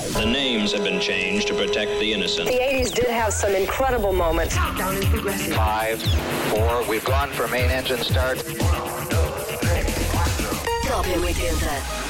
The names have been changed to protect the innocent. The 80s did have some incredible moments. Countdown is progressing. 5, 4, we've gone for main engine start. Top M80.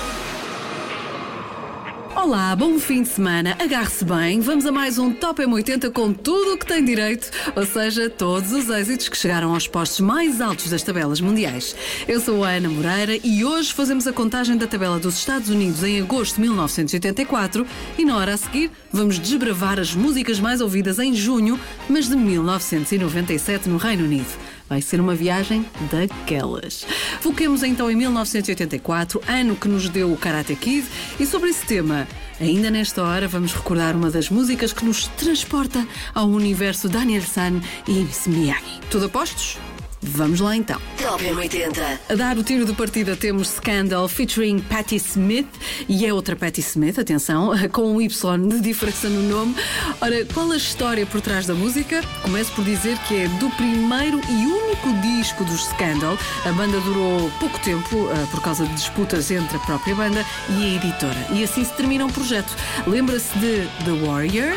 Olá, bom fim de semana, agarre-se bem, vamos a mais um Top M80 com tudo o que tem direito, ou seja, todos os êxitos que chegaram aos postos mais altos das tabelas mundiais. Eu sou a Ana Moreira e hoje fazemos a contagem da tabela dos Estados Unidos em agosto de 1984 e na hora a seguir vamos desbravar as músicas mais ouvidas em junho, mas de 1997 no Reino Unido. Vai ser uma viagem daquelas. Foquemos então em 1984, ano que nos deu o Karate Kid, e sobre esse tema, ainda nesta hora, vamos recordar uma das músicas que nos transporta ao universo Daniel-san e Miss Miyagi. Tudo a postos? Vamos lá então. Top M80. A dar o tiro de partida temos Scandal featuring Patti Smith, e é outra Patti Smith, atenção, com um Y de diferença no nome. Ora, qual a história por trás da música? Começo por dizer que é do primeiro e único disco dos Scandal. A banda durou pouco tempo por causa de disputas entre a própria banda e a editora, e assim se termina um projeto. Lembra-se de The Warrior?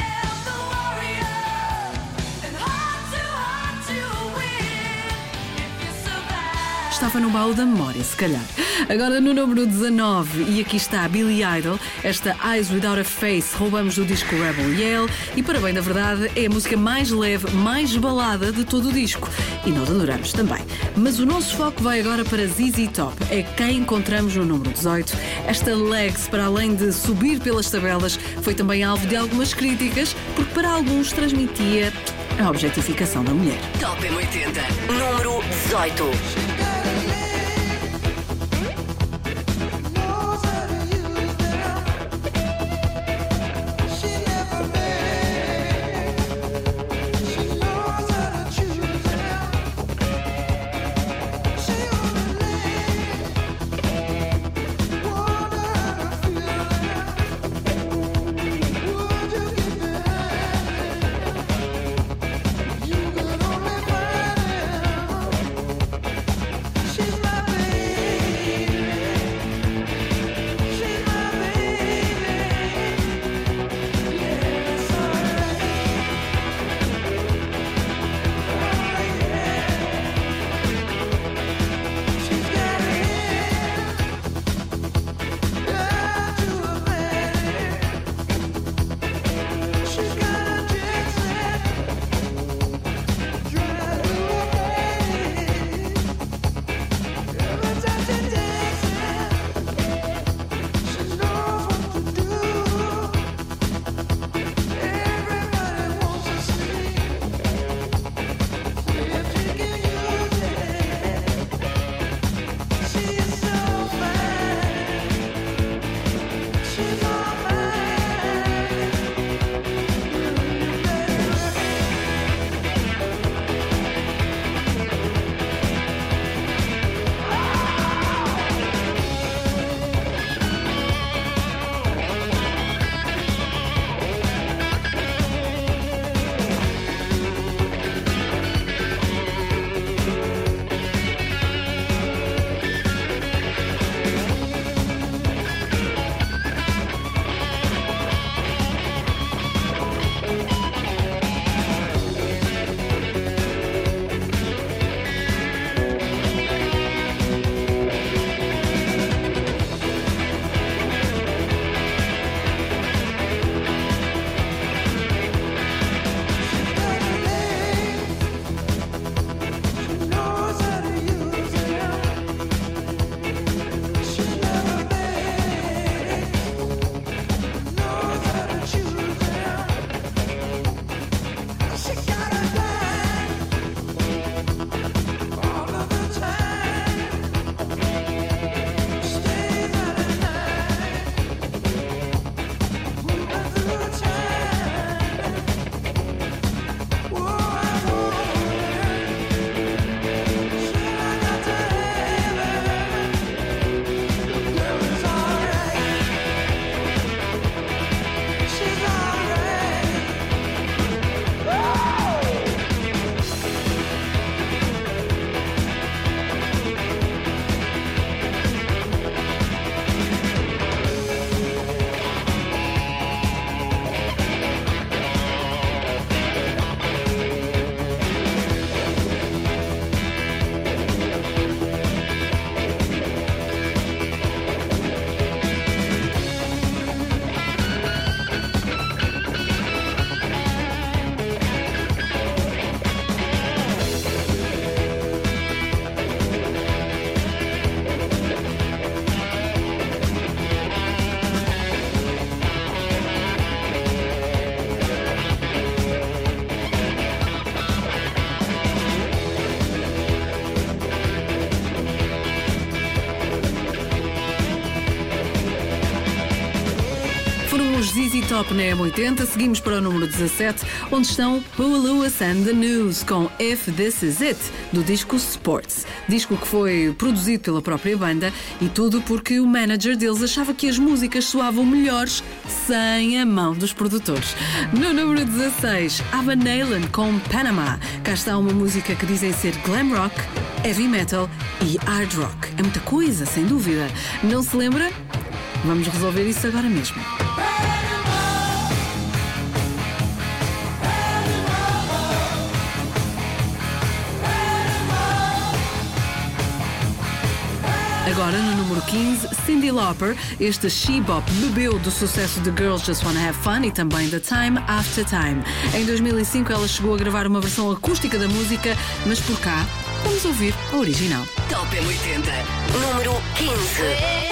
Estava no baú da memória, se calhar. Agora no número 19, e aqui está Billy Idol, esta Eyes Without a Face, roubamos do disco Rebel Yell, e para bem da verdade é a música mais leve, mais balada de todo o disco, e nós adoramos também. Mas o nosso foco vai agora para ZZ Top, é quem encontramos no número 18. Esta Legs, para além de subir pelas tabelas, foi também alvo de algumas críticas, porque para alguns transmitia a objetificação da mulher. Top M80. Número 18. os ZZ Top na M80. Seguimos para o número 17, onde estão Huey Lewis and the News com If This Is It, do disco Sports. Disco que foi produzido pela própria banda, e tudo porque o manager deles achava que as músicas soavam melhores sem a mão dos produtores. No número 16, Van Halen com Panama. Cá está uma música que dizem ser glam rock, heavy metal e hard rock. É muita coisa, sem dúvida. Não se lembra? Vamos resolver isso agora mesmo. Agora, no número 15, Cyndi Lauper. Este she-bop bebeu do sucesso de Girls Just Wanna Have Fun e também da Time After Time. Em 2005, ela chegou a gravar uma versão acústica da música, mas por cá, vamos ouvir a original. Top M80, número 15.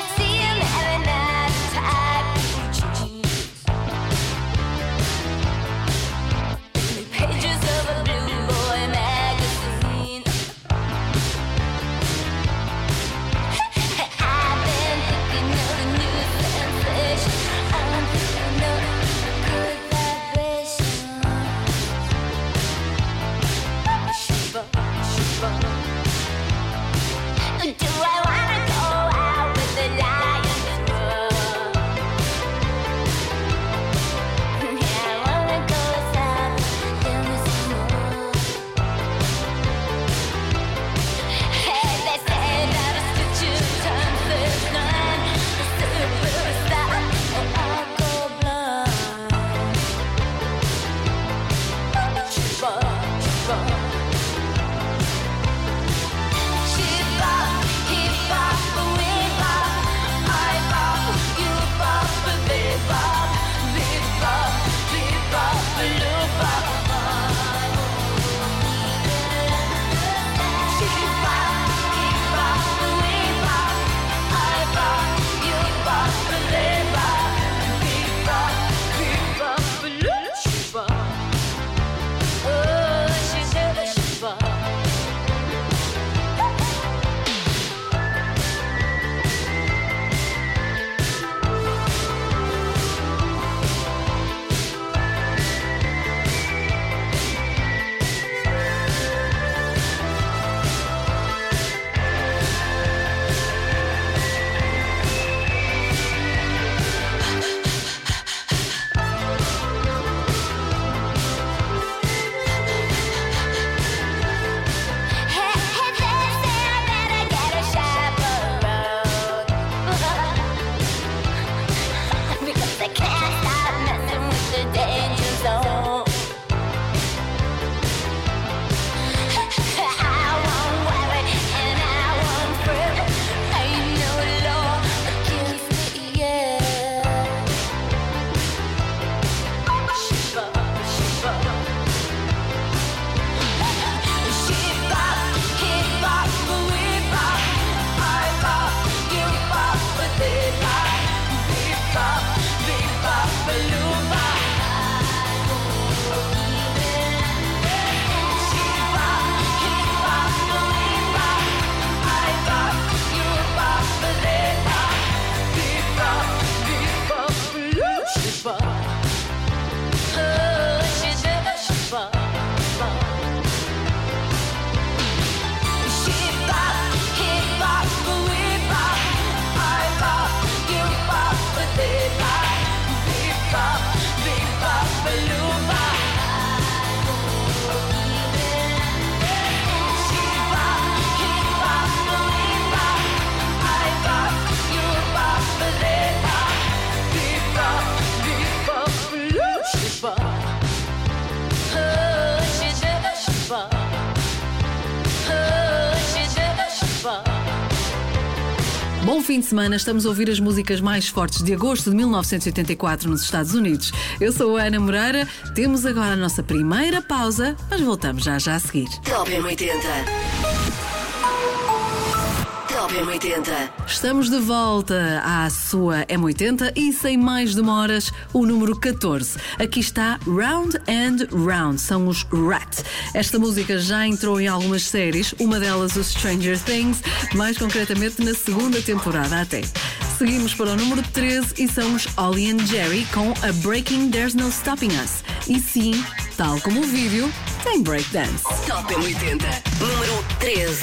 Bom fim de semana, estamos a ouvir as músicas mais fortes de agosto de 1984 nos Estados Unidos. Eu sou a Ana Moreira, temos agora a nossa primeira pausa, mas voltamos já a seguir. Top M80. Top M80. Estamos de volta à sua M80 e sem mais demoras, o número 14. Aqui está Round and Round, são os Rat. Esta música já entrou em algumas séries, uma delas o Stranger Things, mais concretamente na segunda temporada até. Seguimos para o número 13 e são os Ollie and Jerry com a Breaking There's No Stopping Us. E sim, tal como o vídeo, tem breakdance. Top M80, número 13.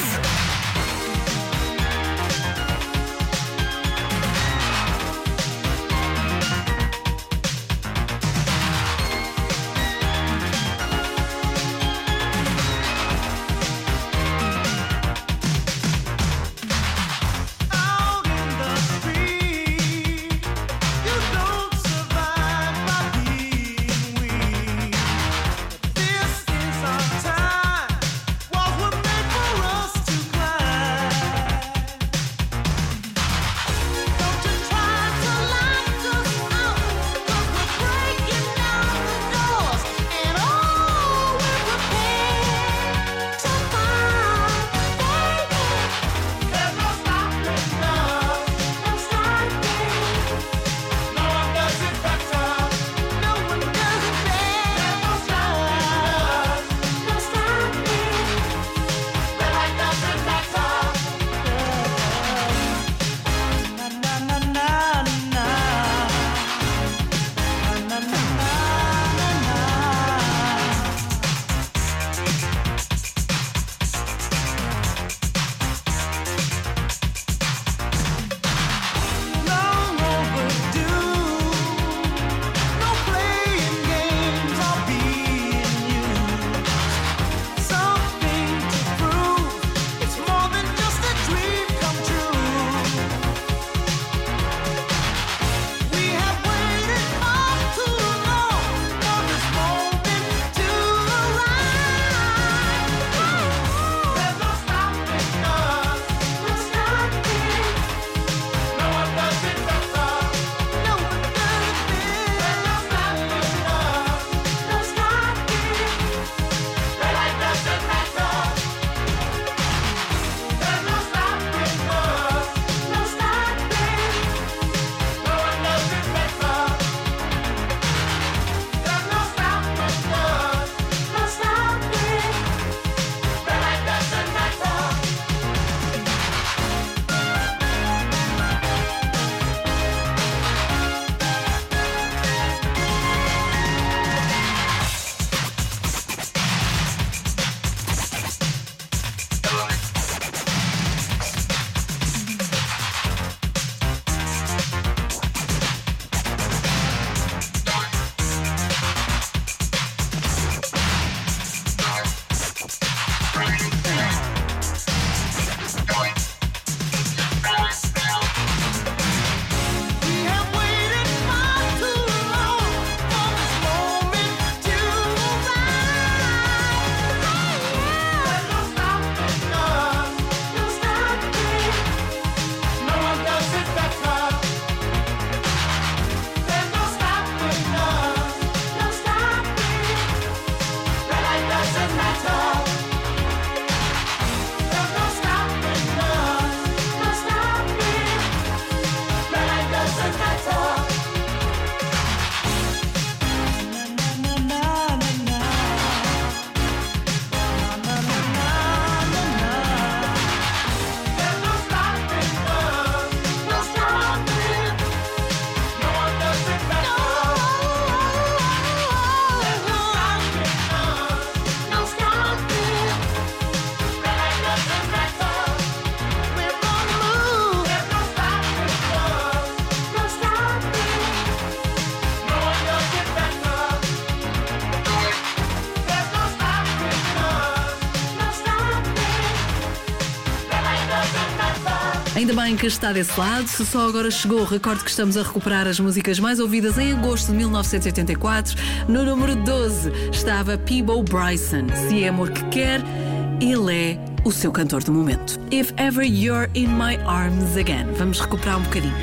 Ainda bem que está desse lado. Se só agora chegou, recordo que estamos a recuperar as músicas mais ouvidas em agosto de 1984. No número 12 estava Peabo Bryson. Se é amor que quer, ele é o seu cantor do momento. If Ever You're in My Arms Again. Vamos recuperar um bocadinho.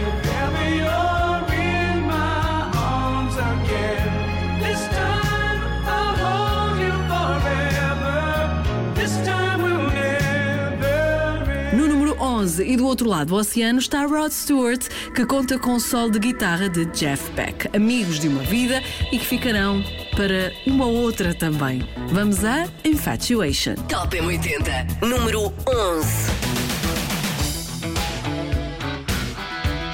No número 11 e do outro lado do oceano está Rod Stewart, que conta com o solo de guitarra de Jeff Beck, amigos de uma vida e que ficarão para uma outra também. Vamos a Infatuation. Top M80, número 11.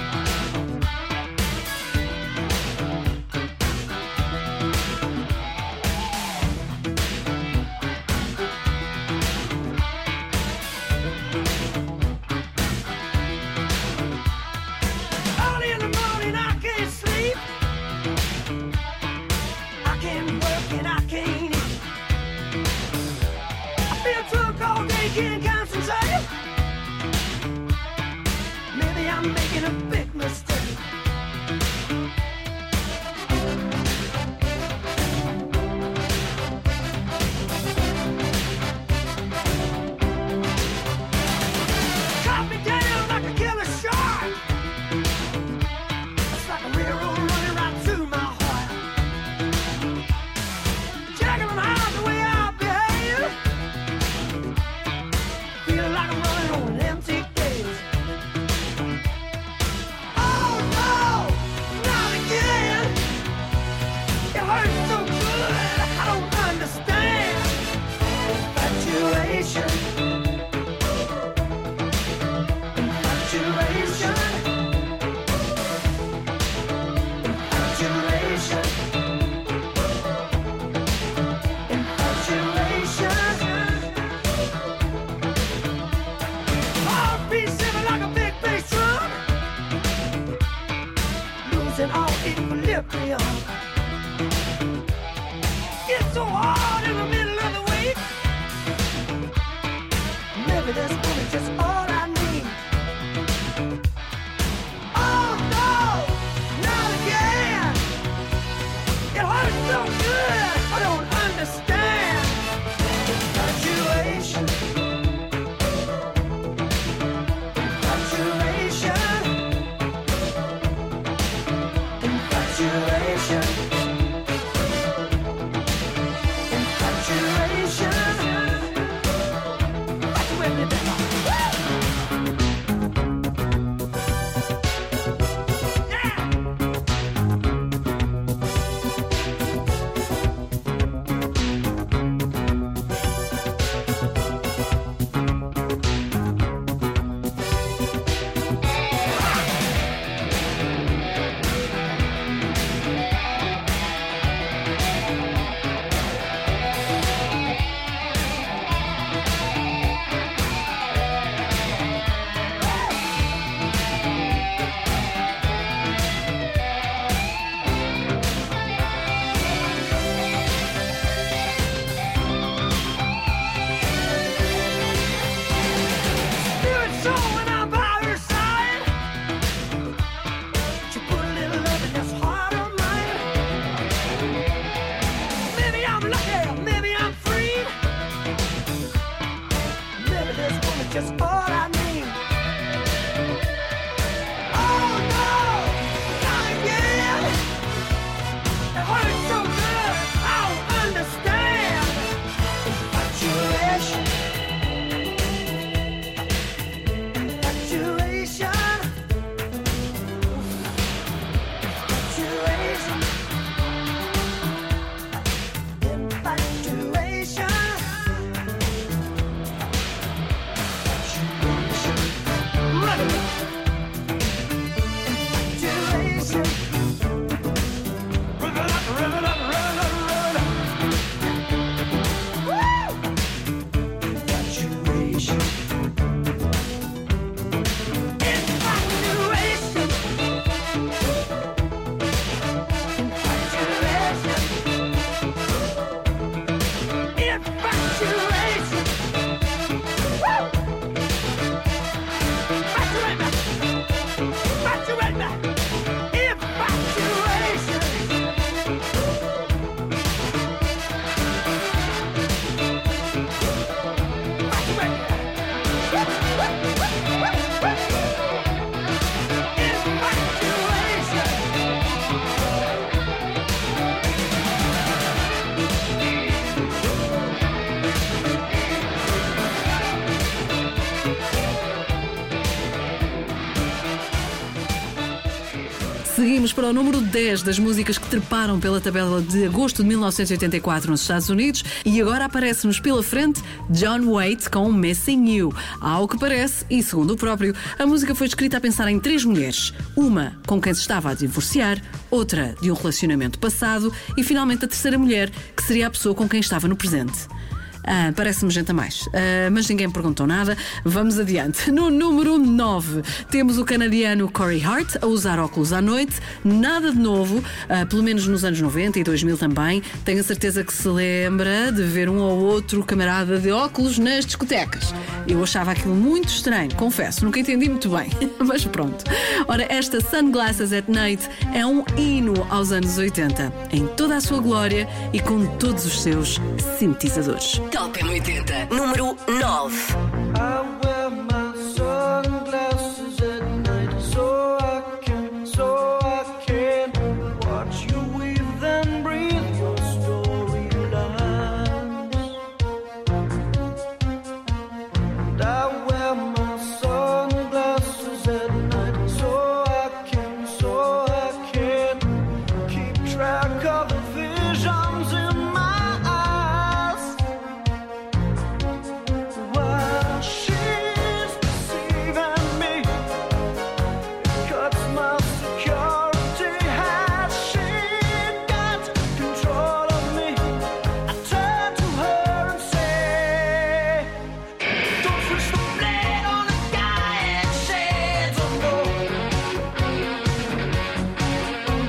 losing all equilibrium. It's so hard in the middle of the week. Maybe this woman is just all I need. Oh no, not again. It hurts so good, I don't understand. Infatuation. Seguimos para o número 10 das músicas que treparam pela tabela de agosto de 1984 nos Estados Unidos e agora aparece-nos pela frente John Waite com Missing You. Ao que parece, e segundo o próprio, a música foi escrita a pensar em 3 mulheres. Uma com quem se estava a divorciar, outra de um relacionamento passado e finalmente a terceira mulher, que seria a pessoa com quem estava no presente. Parece-me gente a mais, mas ninguém perguntou nada. Vamos adiante. No número 9 temos o canadiano Corey Hart a usar óculos à noite. Nada de novo, pelo menos nos anos 90 e 2000 também. Tenho a certeza que se lembra de ver um ou outro camarada de óculos nas discotecas. Eu achava aquilo muito estranho, confesso, nunca entendi muito bem, mas pronto. Ora, esta Sunglasses at Night é um hino aos anos 80, em toda a sua glória e com todos os seus sintetizadores. Top M80, número 9. I wear my sunglasses at night so I can watch you weave and breathe your storylines. And I wear my sunglasses at night so I can keep track of the visions in my eyes. While she's deceiving me, it cuts my security. Has she got control of me? I turn to her and say, don't switch the blade on a guy in shades of gold.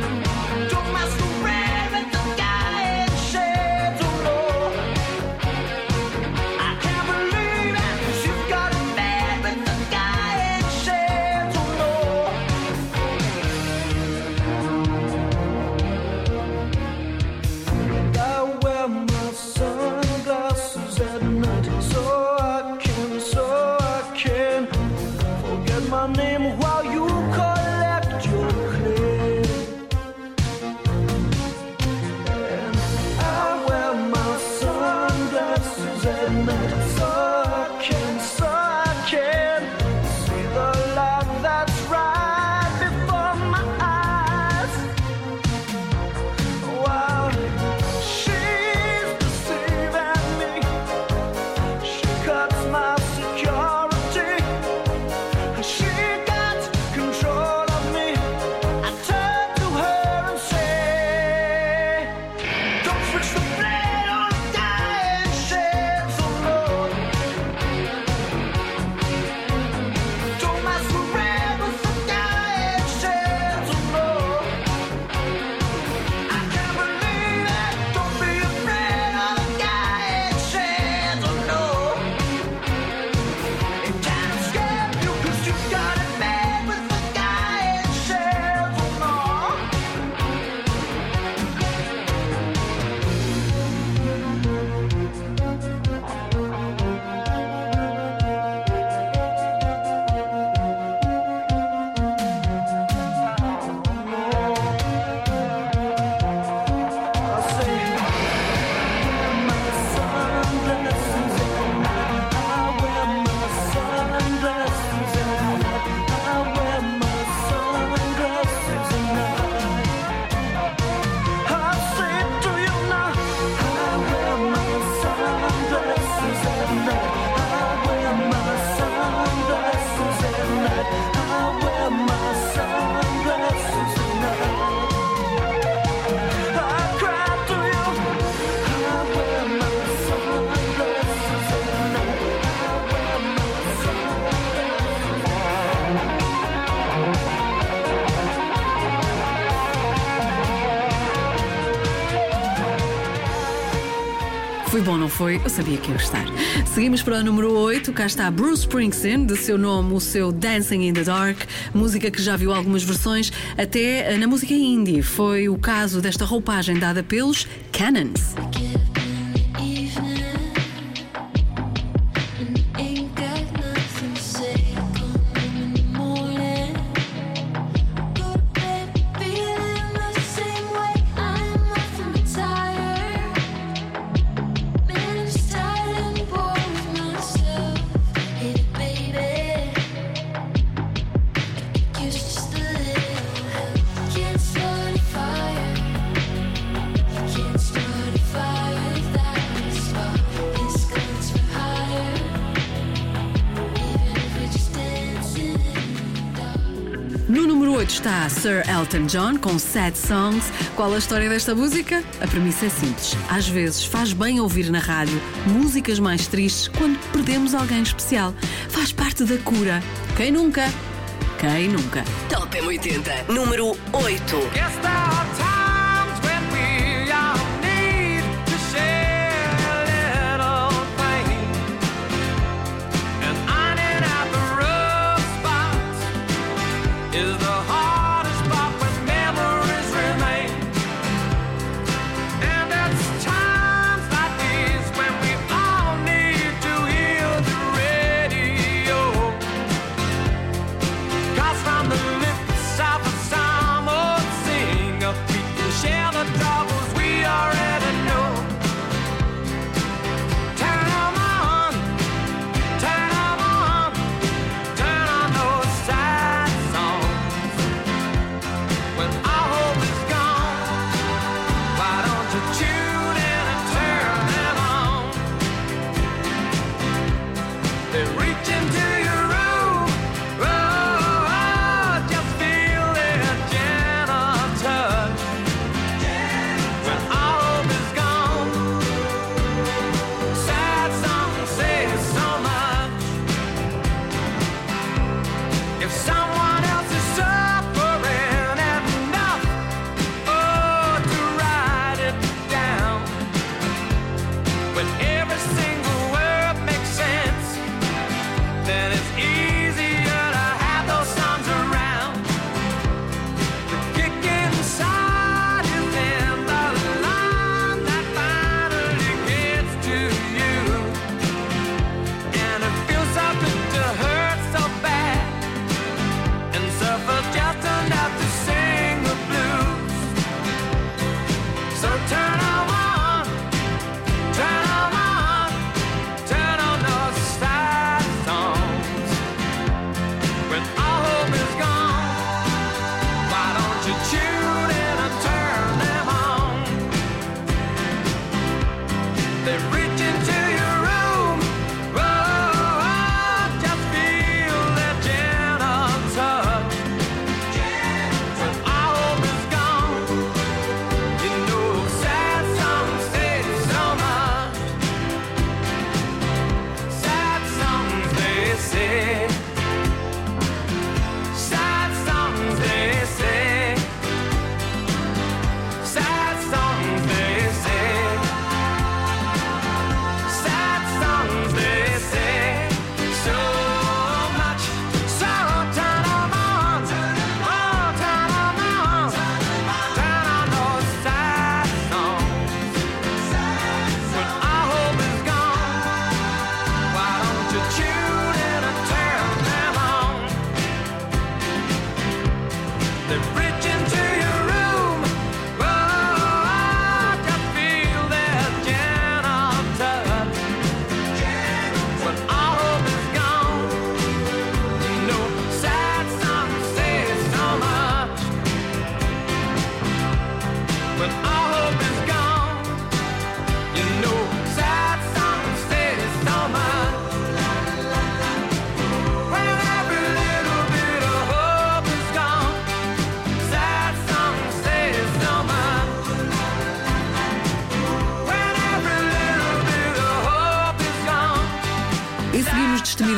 Foi bom, não foi? Eu sabia que ia gostar. Seguimos para o número 8. Cá está Bruce Springsteen, de seu nome o seu Dancing in the Dark, música que já viu algumas versões, até na música indie. Foi o caso desta roupagem dada pelos Cannons. No número 8 está Sir Elton John com Sad Songs. Qual a história desta música? A premissa é simples. Às vezes faz bem ouvir na rádio músicas mais tristes quando perdemos alguém especial. Faz parte da cura. Quem nunca? Quem nunca? Top M80, número 8. Guess there are times when we all need to share a little pain, and ironing out the rough spots is the hardest part when memories remain. And it's times like these when we all need to hear the radio, 'cause from the lips of a psalm or singer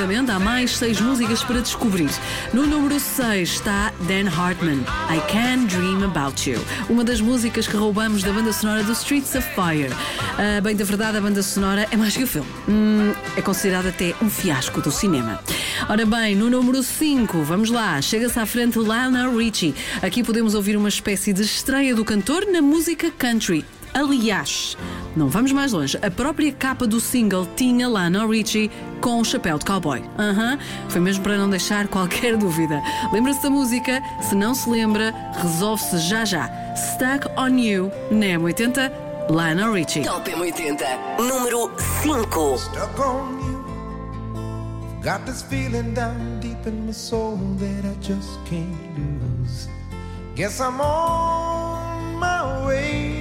rapidamente, há mais 6 músicas para descobrir. No número 6 está Dan Hartman, I Can Dream About You, uma das músicas que roubamos da banda sonora do Streets of Fire. Bem, da verdade, a banda sonora é mais que o filme. É considerada até um fiasco do cinema. Ora bem, no número 5, vamos lá, chega-se à frente Lionel Richie. Aqui podemos ouvir uma espécie de estreia do cantor na música country. Aliás, não vamos mais longe, a própria capa do single tinha Lionel Richie com um chapéu de cowboy. Foi mesmo para não deixar qualquer dúvida. Lembra-se da música? Se não se lembra, resolve-se já já. Stuck on You, na M80, Lionel Richie. Top M80, número 5. Stuck on you. Got this feeling down deep in my soul that I just can't lose. Guess I'm on my way.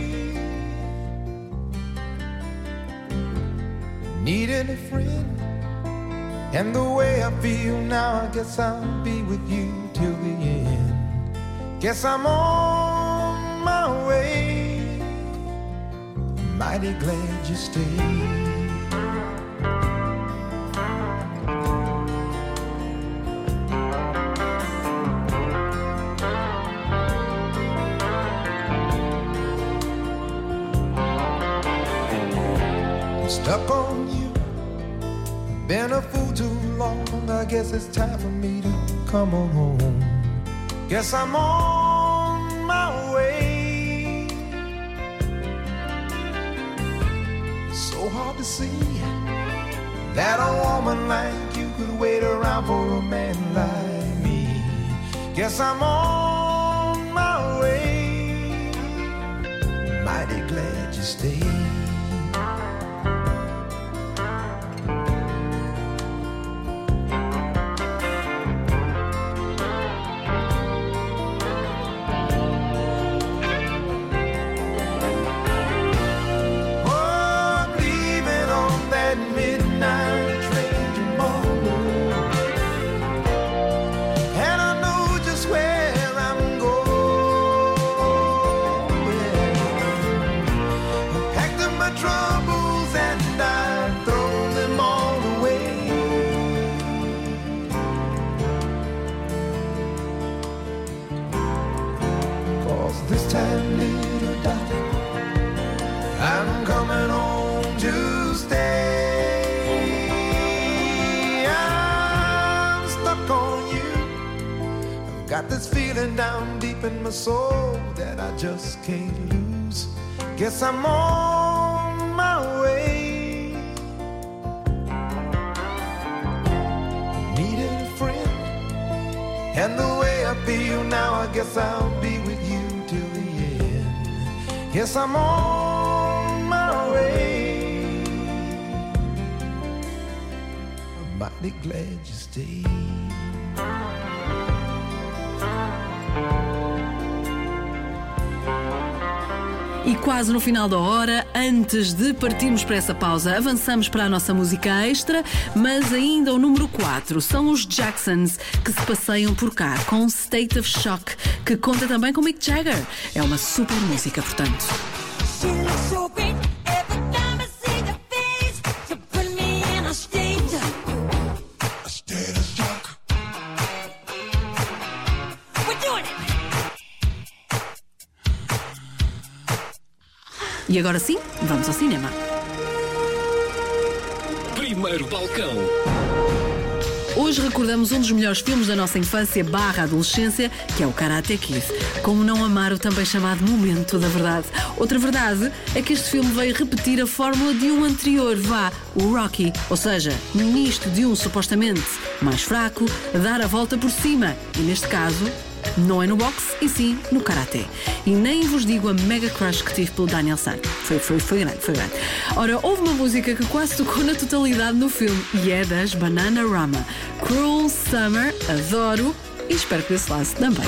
Needed a friend, and the way I feel now, I guess I'll be with you till the end. Guess I'm on my way. Mighty glad you stayed. Stuck on you, been a fool too long. I guess it's time for me to come on home. Guess I'm on my way. So hard to see that a woman like you could wait around for a man like me. Guess I'm on my way. Mighty glad you stayed. Got this feeling down deep in my soul that I just can't lose. Guess I'm on my way. Needed a friend, and the way I feel now, I guess I'll be with you till the end. Guess I'm on my way. I'm mighty glad you stayed. E quase no final da hora, antes de partirmos para essa pausa, avançamos para a nossa música extra, mas ainda o número 4 são os Jacksons, que se passeiam por cá com State of Shock, que conta também com Mick Jagger. É uma super música, portanto. E agora sim, vamos ao cinema. Primeiro balcão. Hoje recordamos um dos melhores filmes da nossa infância / adolescência, que é o Karate Kid. Como não amar o também chamado Momento da Verdade. Outra verdade é que este filme veio repetir a fórmula de um anterior, o Rocky. Ou seja, nisto de um supostamente mais fraco, dar a volta por cima. E neste caso, não é no boxe, e sim no Karate. E nem vos digo a mega crush que tive pelo Daniel San. Foi grande. Ora, houve uma música que quase tocou na totalidade no filme, e é das Bananarama. Cruel Summer, adoro, e espero que desse lado também.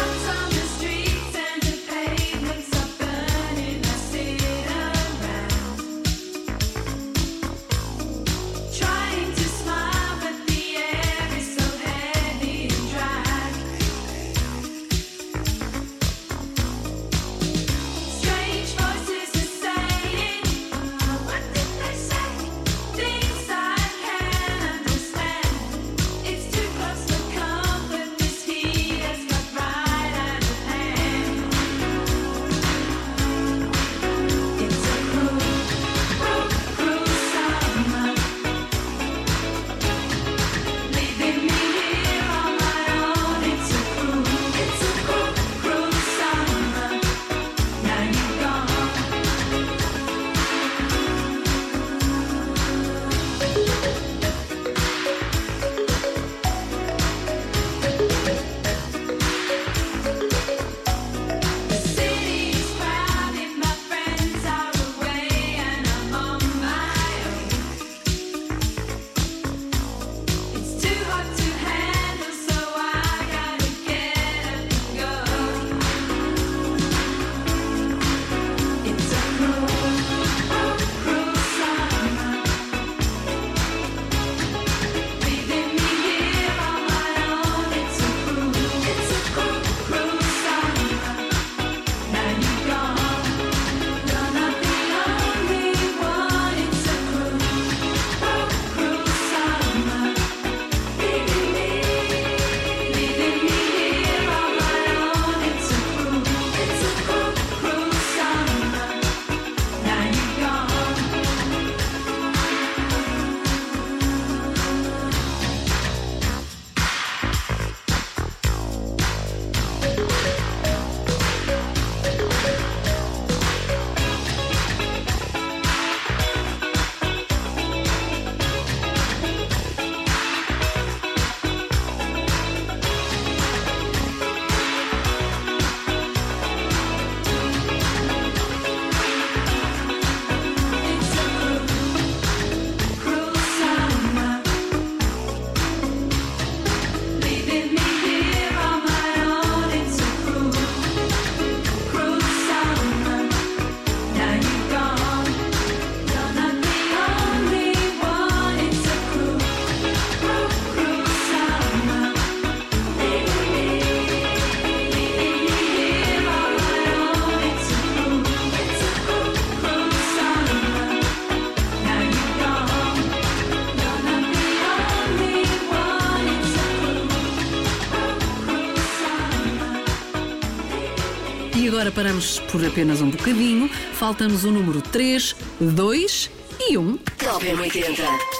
paramos por apenas um bocadinho. Falta-nos o número 3, 2 e 1. Top M80.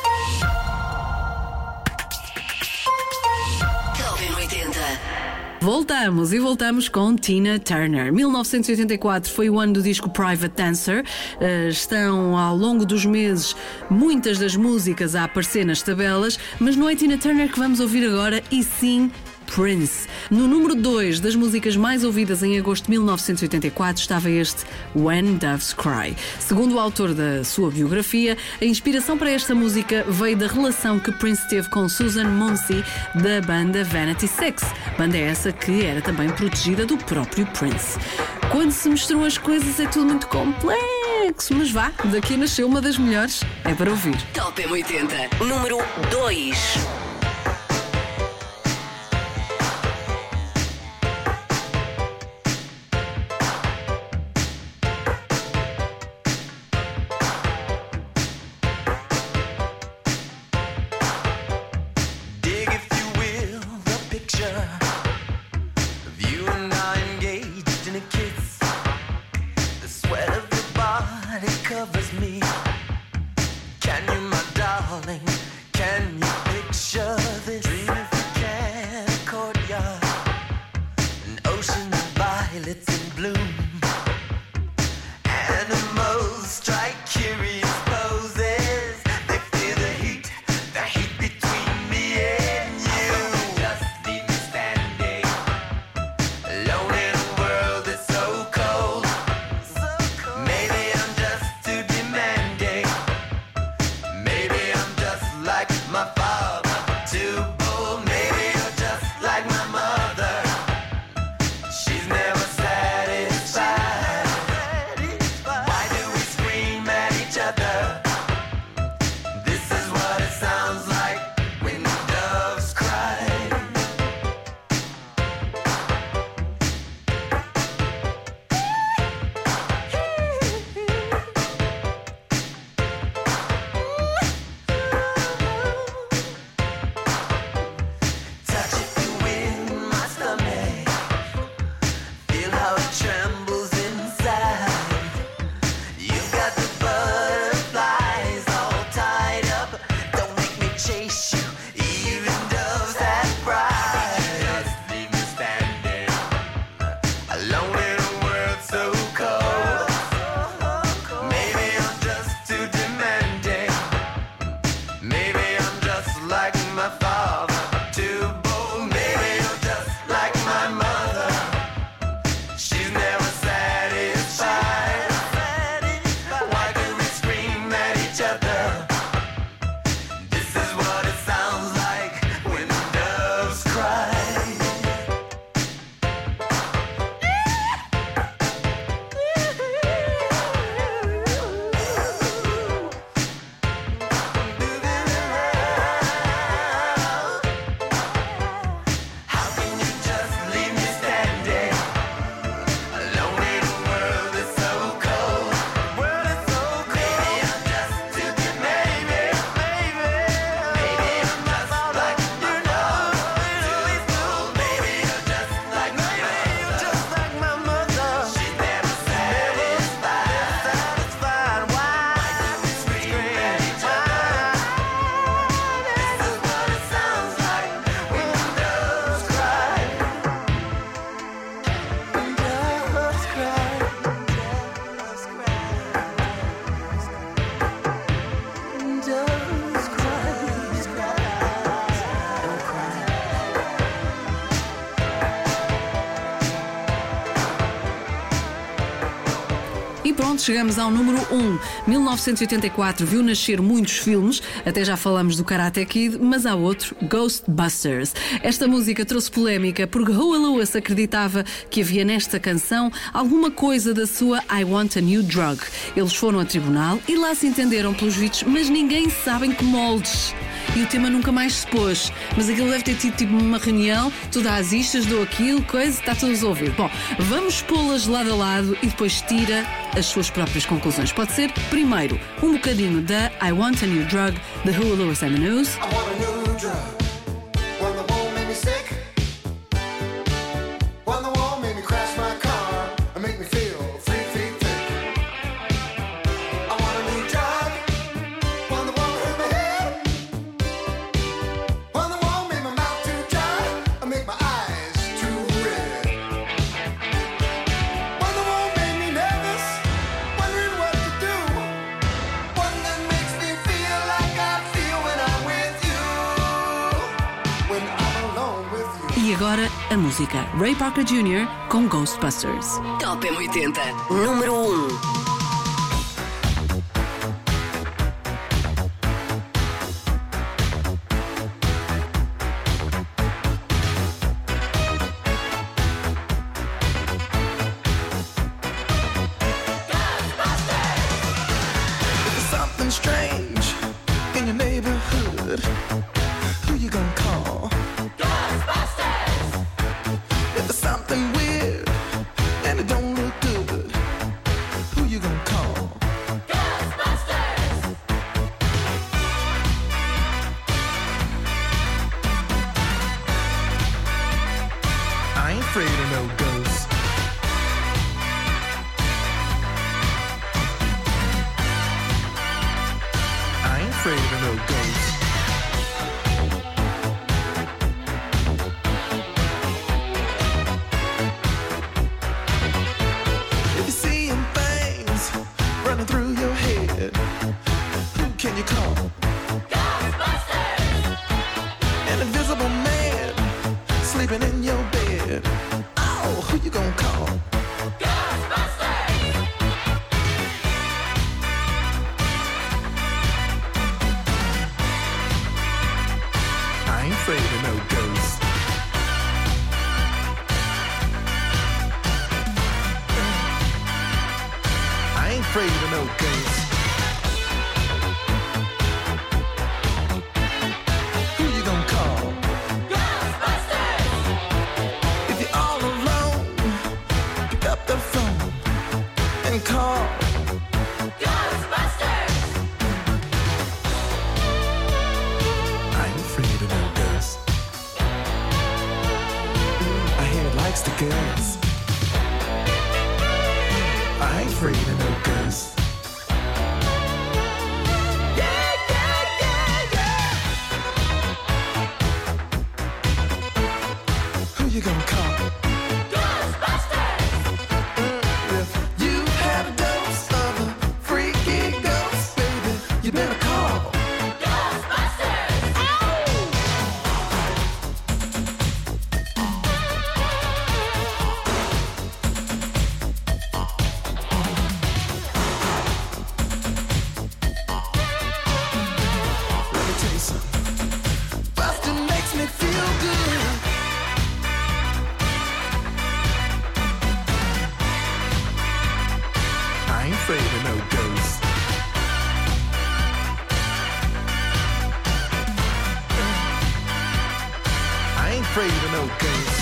Top M80. Voltamos com Tina Turner. 1984 foi o ano do disco Private Dancer. Estão ao longo dos meses muitas das músicas a aparecer nas tabelas, mas não é Tina Turner que vamos ouvir agora, e sim Prince. No número 2 das músicas mais ouvidas em agosto de 1984 estava este When Doves Cry. Segundo o autor da sua biografia, a inspiração para esta música veio da relação que Prince teve com Susan Munsey, da banda Vanity Six. Banda essa que era também protegida do próprio Prince. Quando se misturam as coisas é tudo muito complexo, mas vá, daqui nasceu uma das melhores. É para ouvir. Top M80. Número 2. E pronto, chegamos ao número 1. 1984 viu nascer muitos filmes, até já falamos do Karate Kid, mas há outro, Ghostbusters. Esta música trouxe polémica porque Huey Lewis acreditava que havia nesta canção alguma coisa da sua I Want a New Drug. Eles foram a tribunal e lá se entenderam pelos vídeos, mas ninguém sabe em que moldes. E o tema nunca mais se pôs. Mas aquilo deve ter tido tipo uma reunião, tu dás istas, dou aquilo, coisa, está tudo resolvido. Bom, vamos pô-las lado a lado e depois tira as suas próprias conclusões. Pode ser, primeiro, um bocadinho da I Want a New Drug, de Huey Lewis and the News. I want a new drug. When the war made me sick. When the war made me crash my car and make me Agora a música Ray Parker Jr. com Ghostbusters. Top M80, número 1. Something strange in your neighborhood. Who you gonna call? Ghostbusters! If there's something weird and it don't look good, who you gonna call? Ghostbusters! I ain't afraid of no ghosts. I ain't afraid of no ghosts. If you're seeing things running through your head, who can you call? Ghostbusters! An invisible man sleeping in your bed. Oh, who you gonna call? Ghostbusters! I ain't afraid of no ghosts. I ain't afraid of no ghosts. Who you gonna call? Ghostbusters! If you're all alone, pick up the phone and call. Ghostbusters! I ain't afraid of no ghosts. I hear it likes the girls. I ain't afraid of no ghosts. Yeah, yeah, yeah, yeah. Who you gonna call? Ghostbusters! If you had a dose of a freaky ghost, baby, you better call. Ghostbusters! Let me tell you something. Buster makes me feel good. I ain't afraid of no ghosts. I ain't afraid of no ghosts.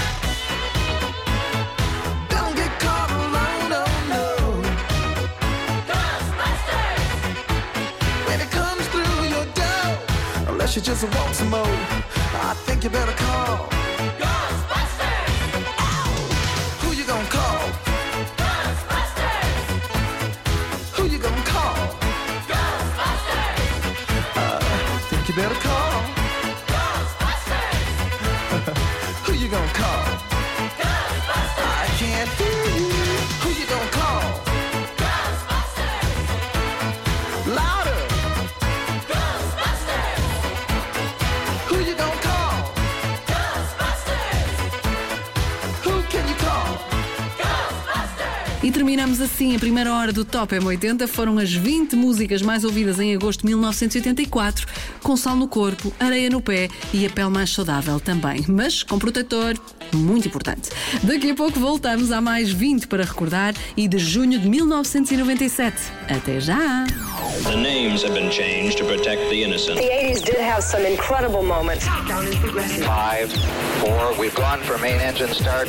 Don't get caught alone, oh no. Ghostbusters! When it comes through your door, unless you just want some more, I think you better call. Ghostbusters! Who you gonna call? Ghostbusters! Who you gonna call? Ghostbusters! Think you better call. Ghostbusters! Who you gonna call? Ghostbusters! I can't hear you. Who you gonna call? Ghostbusters! Louder! Ghostbusters! Who you gonna call? Ghostbusters! Who can you call? Ghostbusters! E terminamos assim a primeira hora do Top M80. Foram as 20 músicas mais ouvidas em agosto de 1984, com sal no corpo, areia no pé e a pele mais saudável também, mas com protetor, muito importante. Daqui a pouco voltamos a mais 20 para recordar e de junho de 1997. Até já! The names have been changed to protect the innocent. The 80s did have some incredible moments. 5, 4, we've gone for main engine start.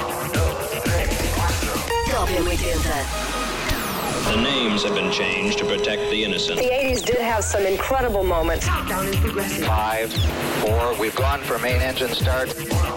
Top M80. The names have been changed to protect the innocent. The 80s did have some incredible moments. 5, 4, we've gone for main engine start.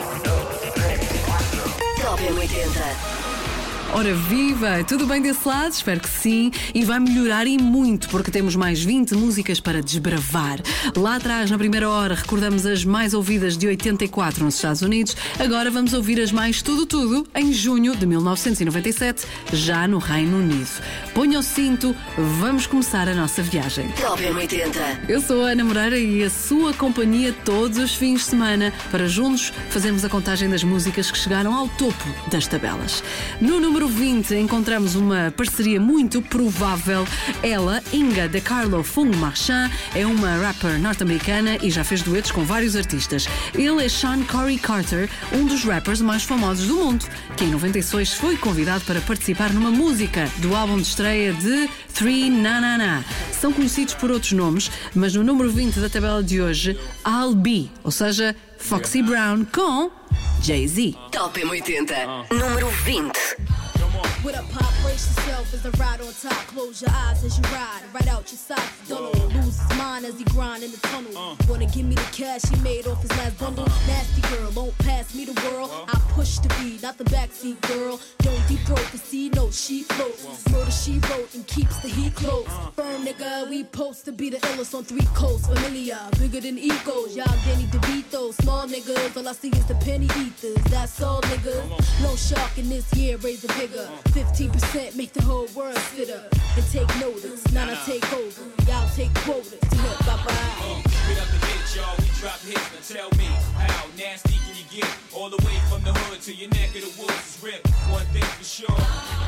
Top M80. Ora viva! Tudo bem desse lado? Espero que sim. E vai melhorar e muito, porque temos mais 20 músicas para desbravar. Lá atrás, na primeira hora, recordamos as mais ouvidas de 84 nos Estados Unidos. Agora vamos ouvir as mais tudo em junho de 1997, já no Reino Unido. ponha o cinto, vamos começar a nossa viagem. Top M80. Eu sou a Ana Moreira e a sua companhia todos os fins de semana para juntos fazermos a contagem das músicas que chegaram ao topo das tabelas. No número 20 encontramos uma parceria muito provável. Ela, Inga de Carlo Fung Marchand, é uma rapper norte-americana e já fez duetos com vários artistas. Ele é Sean Corey Carter, um dos rappers mais famosos do mundo, que em 96 foi convidado para participar numa música do álbum de estreia de 3 Na Na Na. São conhecidos por outros nomes, mas no número 20 da tabela de hoje, I'll Be, ou seja, Foxy Brown com Jay-Z. Top M80. Número 20. With a pop, brace yourself as I ride on top. Close your eyes as you ride, right out your socks. Don't lose his mind as he grind in the tunnel. Wanna give me the cash he made off his last bundle? Nasty girl, won't pass me the world. I push the beat, not the backseat girl. Don't deep throat the sea, no, she floats. Murder she wrote and keeps the heat close. Firm nigga, we post to be the illest on 3 coasts. Familiar, bigger than egos. Y'all Danny DeVito, small niggas. All I see is the penny eaters. That's all niggas. No shark in this year, raise the bigger. 15% make the whole world sit up and take notice. Now I take over. Y'all take quotas to hip hop. Straight up the gate, y'all, we drop hits. Now tell me, how nasty can you get? All the way from the hood to your neck of the woods is ripped. One thing for sure.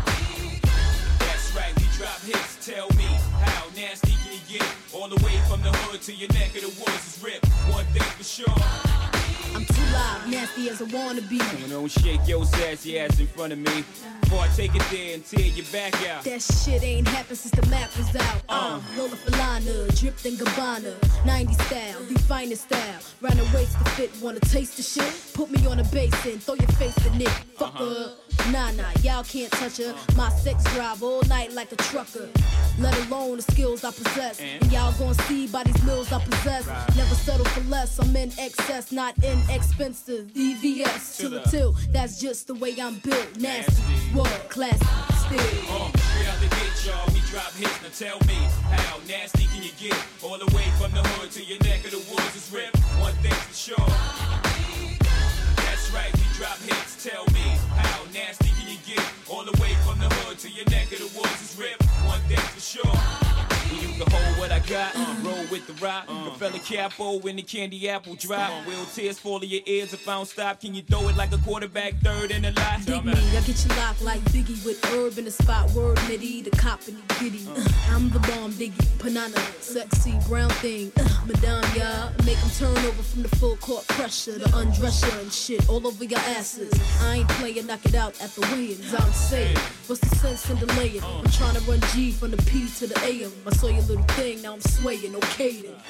That's right, we drop hits. Tell me, how nasty can you get? All the way from the hood to your neck of the woods is ripped. One thing for sure. I'm too loud, nasty as I wanna be. Don't shake your sassy ass in front of me. Before I take it there and tear your back out. That shit ain't happened since the map was out. Lola Falana, dripped in Gabbana. 90s style, the finest style. Round the waist to fit, wanna taste the shit? Put me on a basin, throw your face in it. Fuck her. Nah, y'all can't touch her. My sex drive all night like a trucker. Let alone the skills I possess. And y'all gon' see by these mills I possess. Never settle for less, I'm in excess, not inexpensive. EVS to the till, that's just the way I'm built. Nasty, world class, still. Straight out the gate, y'all, we drop hits. Now tell me, how nasty can you get? All the way from the hood to your neck of the woods is ripped. One thing for sure. That's right, we drop hits. Tell me, how nasty can you get? All the way from the hood to your neck of the woods is ripped. One thing for sure. You can hold what I got, roll with the rock. Fella Capo when the candy apple drop. Will tears fall in your ears if I don't stop? Can you throw it like a quarterback, third in the lot? Dig me, I get you locked like Biggie with herb in the spot. Word nitty, the cop and the giddy. I'm the bomb, Diggy, Panana, sexy brown thing. Madame, y'all, make them turn over from the full court pressure. The undress you and shit all over your asses. I ain't playing, knock it out at the weigh-ins. I'm saying, what's the sense in delaying? I'm trying to run G from the P to the AM. I saw your little thing, now I'm swaying, okay then.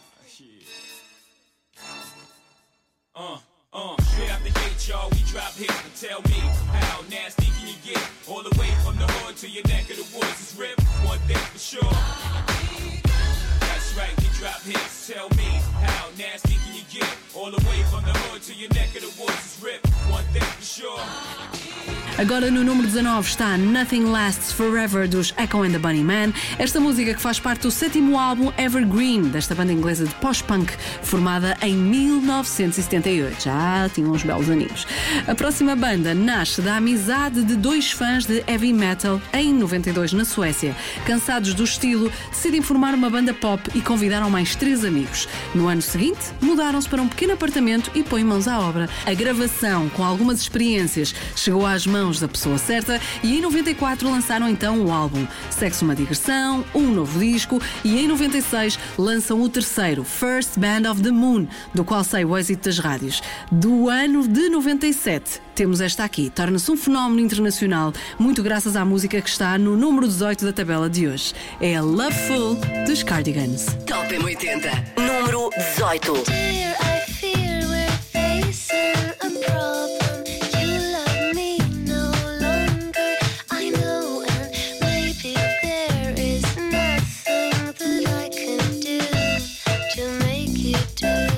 Straight out the gate, y'all, we drop hits. Now tell me, how nasty can you get? All the way from the hood to your neck of the woods is ripped. One thing for sure. That's right, we drop hits. Tell me, how nasty can you get? All the way from the hood to your neck of the woods is ripped. One thing for sure. Agora no número 19 está Nothing Lasts Forever dos Echo and the Bunnymen. Esta música que faz parte do 7º álbum Evergreen desta banda inglesa de post-punk formada em 1978. Já tinham uns belos aninhos. A próxima banda nasce da amizade de 2 fãs de heavy metal em 92 na Suécia. Cansados do estilo, decidem formar uma banda pop e convidaram mais 3 amigos. No ano seguinte, mudaram-se para um pequeno apartamento e põem mãos à obra. A gravação, com algumas experiências, chegou às mãos da pessoa certa e em 94 lançaram então o álbum Sexo uma Digressão, um novo disco e em 96 lançam o terceiro, First Band of the Moon, do qual sai o êxito das rádios. Do ano de 97 temos esta aqui, torna-se um fenómeno internacional, muito graças à música que está no número 18 da tabela de hoje. É a Loveful dos Cardigans. Top M80. Número 18. Dear, I fear we're facing a problem. You love me no longer, I know, and maybe there is nothing that I can do to make you do.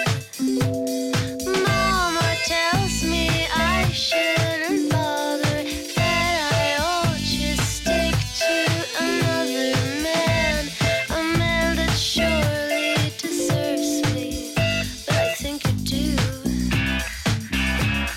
Mama tells me I shouldn't bother, that I ought just stick to another man, a man that surely deserves me, but I think you do.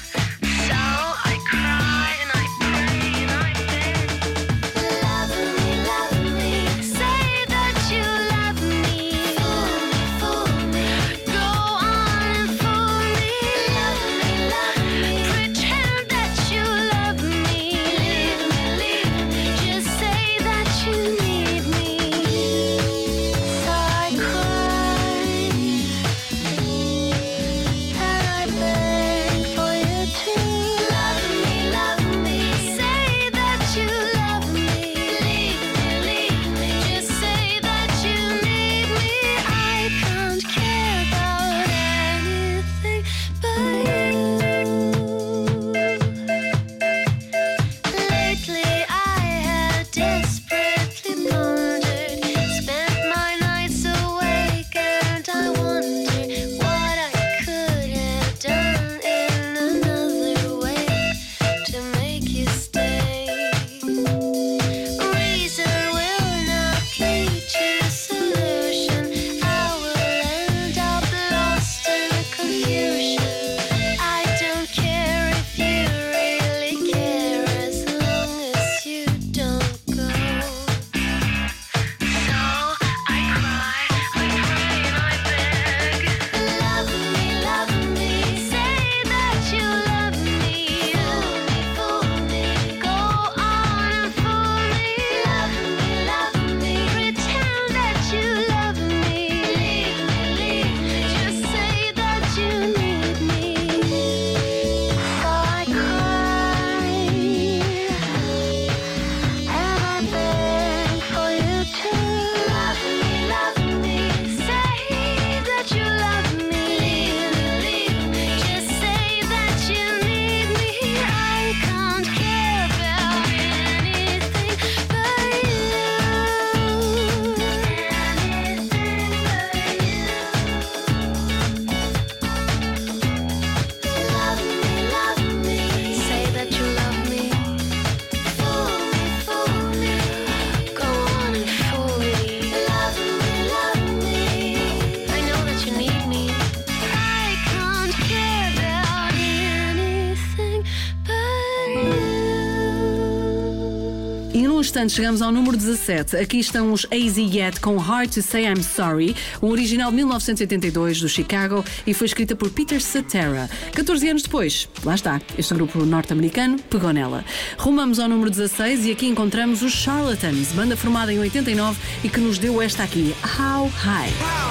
instante chegamos ao número 17. Aqui estão os AZ Yet com Hard to Say I'm Sorry, um original de 1982 do Chicago e foi escrita por Peter Cetera. 14 anos depois, lá está, este grupo norte-americano pegou nela. Rumamos ao número 16 e aqui encontramos os Charlatans, banda formada em 89 e que nos deu esta aqui, How High.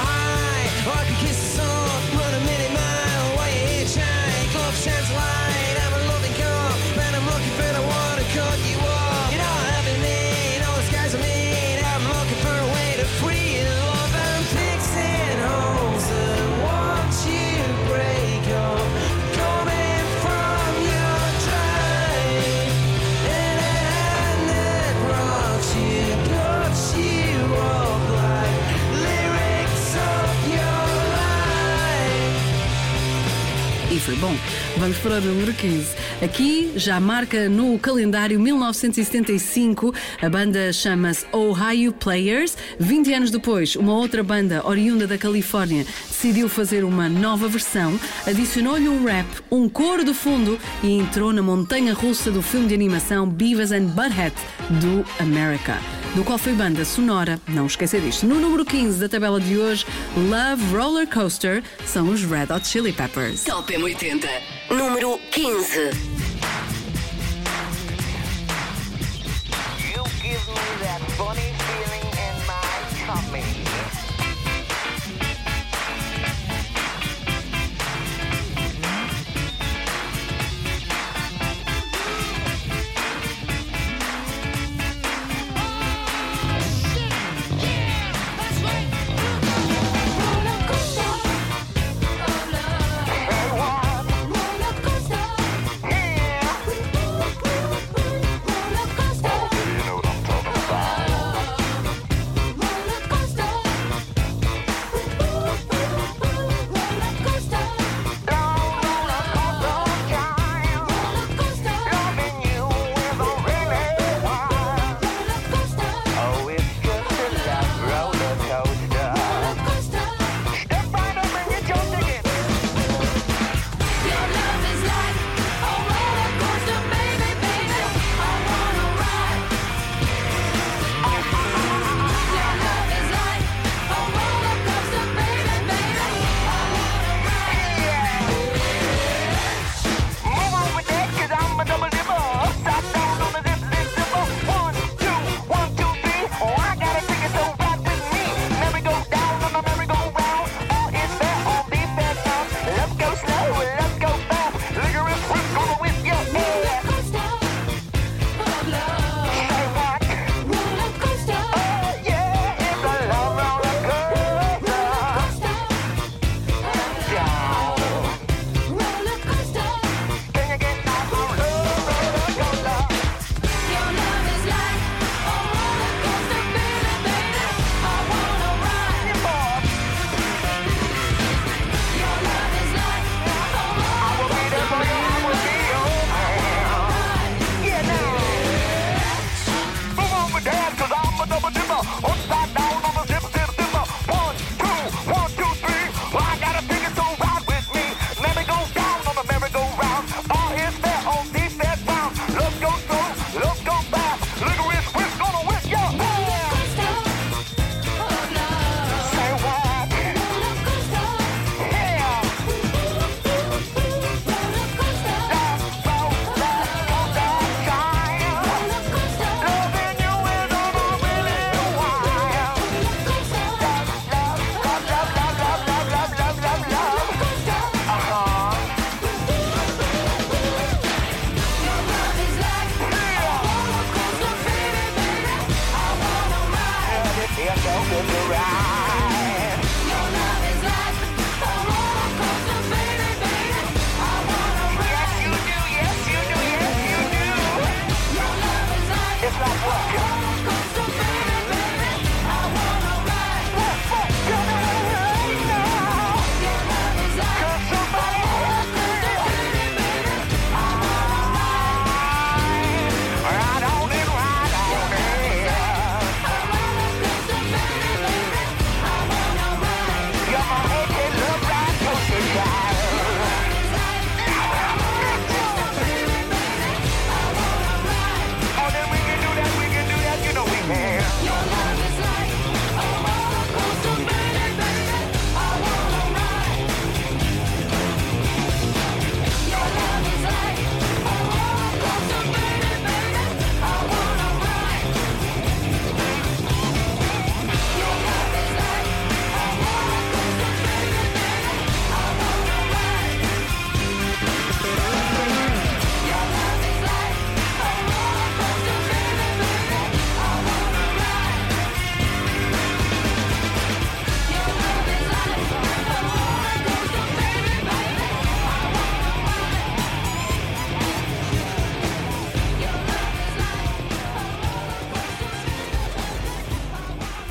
E foi bom. Vamos para o número 15. Aqui já marca no calendário 1975. A banda chama-se Ohio Players. 20 anos depois, uma outra banda oriunda da Califórnia decidiu fazer uma nova versão, adicionou-lhe um rap, um coro de fundo e entrou na montanha-russa do filme de animação Beavis and Butthead do America, do qual foi banda sonora, não esquecer disto. No número 15 da tabela de hoje, Love Roller Coaster, são os Red Hot Chili Peppers. Top M80, número 15. You give me that funny feeling in my tummy.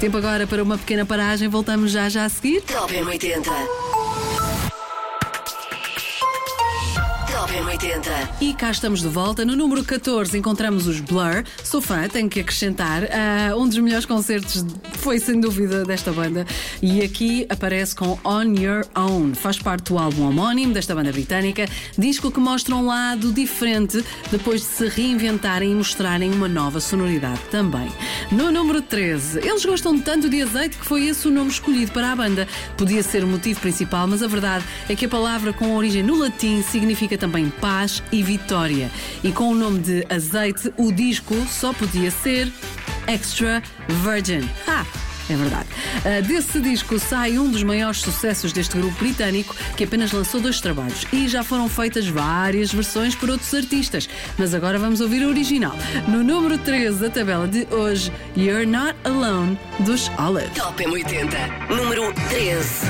Tempo agora para uma pequena paragem, voltamos já a seguir. Top M80. Top M80. E cá estamos de volta. No número 14 encontramos os Blur. Sou fã, tenho que acrescentar. Um dos melhores concertos foi sem dúvida desta banda. E aqui aparece com On Your Own. Faz parte do álbum homónimo desta banda britânica. Disco que mostra um lado diferente depois de se reinventarem e mostrarem uma nova sonoridade também. No número 13, eles gostam tanto de azeite que foi esse o nome escolhido para a banda. Podia ser o motivo principal, mas a verdade é que a palavra com origem no latim significa também paz e vitória. E com o nome de azeite, o disco só podia ser Extra Virgin. É verdade. Desse disco sai um dos maiores sucessos deste grupo britânico, que apenas lançou 2 trabalhos. E já foram feitas várias versões por outros artistas. Mas agora vamos ouvir o original. No número 13 da tabela de hoje, You're Not Alone, dos Olive. Top M80. Número 13.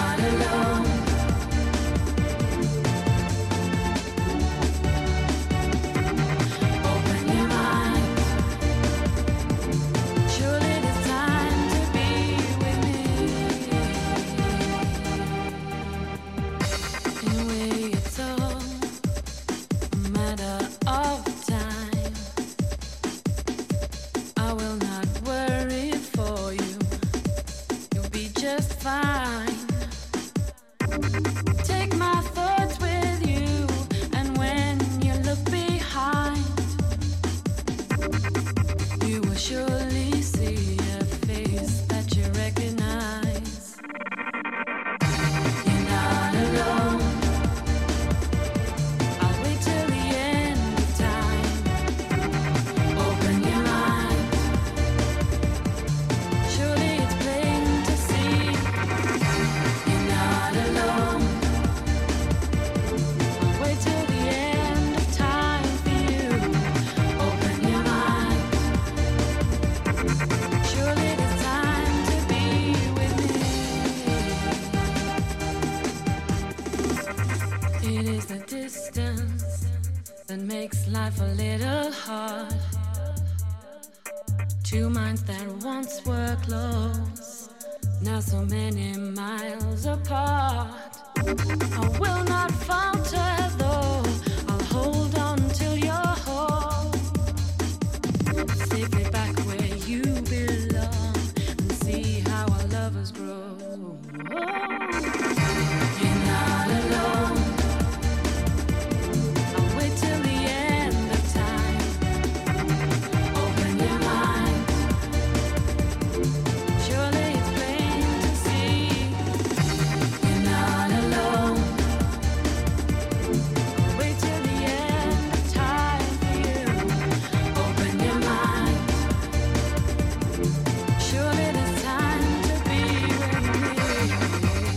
Two minds that once were close, now so many miles apart. I will not falter though, I'll hold on till you're whole. Safely back where you belong, and see how our lovers grow. You're not alone. I'll wait till the end of time. Open your mind. Surely it's plain to see. You're not alone. I'll wait till the end of time for you. Open your mind. Surely there's time to be with me.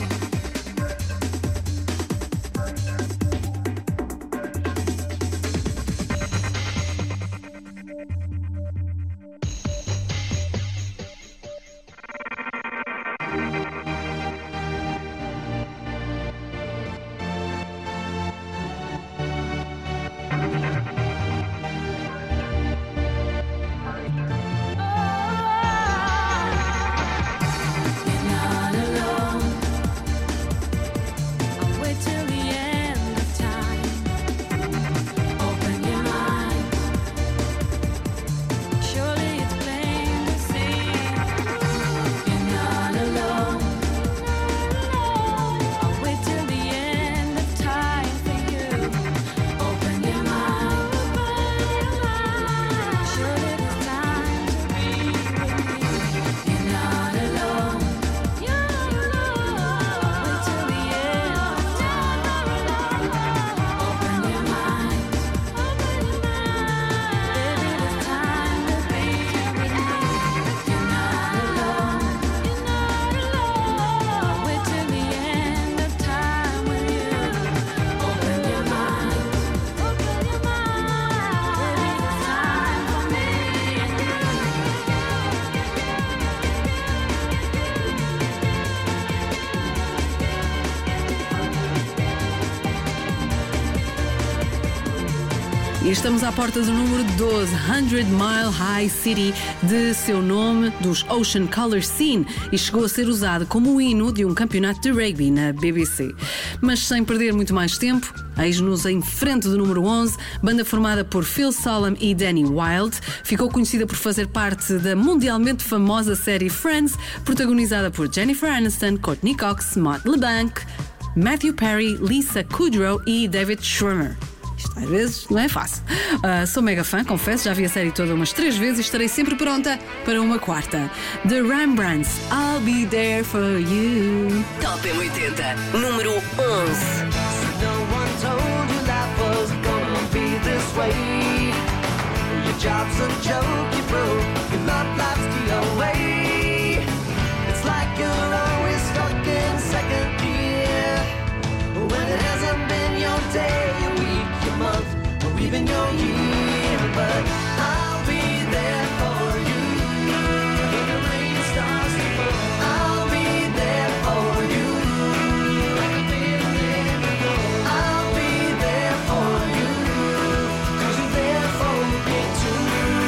E estamos à porta do número 12, 100 Mile High City, de seu nome dos Ocean Colour Scene, e chegou a ser usado como o hino de um campeonato de rugby na BBC. Mas sem perder muito mais tempo, eis-nos em frente do número 11, banda formada por Phil Sollem e Danny Wilde, ficou conhecida por fazer parte da mundialmente famosa série Friends, protagonizada por Jennifer Aniston, Courtney Cox, Matt LeBlanc, Matthew Perry, Lisa Kudrow e David Schwimmer. Isto às vezes não é fácil. Sou mega fã, confesso, já vi a série toda umas 3 vezes e estarei sempre pronta para uma quarta. The Rembrandts, I'll Be There For You. Top M80, número 11. No one told you life was gonna be this way. Your job's a joke, you broke. Your love life's the way. It's like you're always stuck in second gear. When it hasn't been your day, your week, your month, or even your year. But I'll be there for you when the rain starts to fall. I'll be there for you like I've been there before. I'll be there for you 'cause you're there for me too.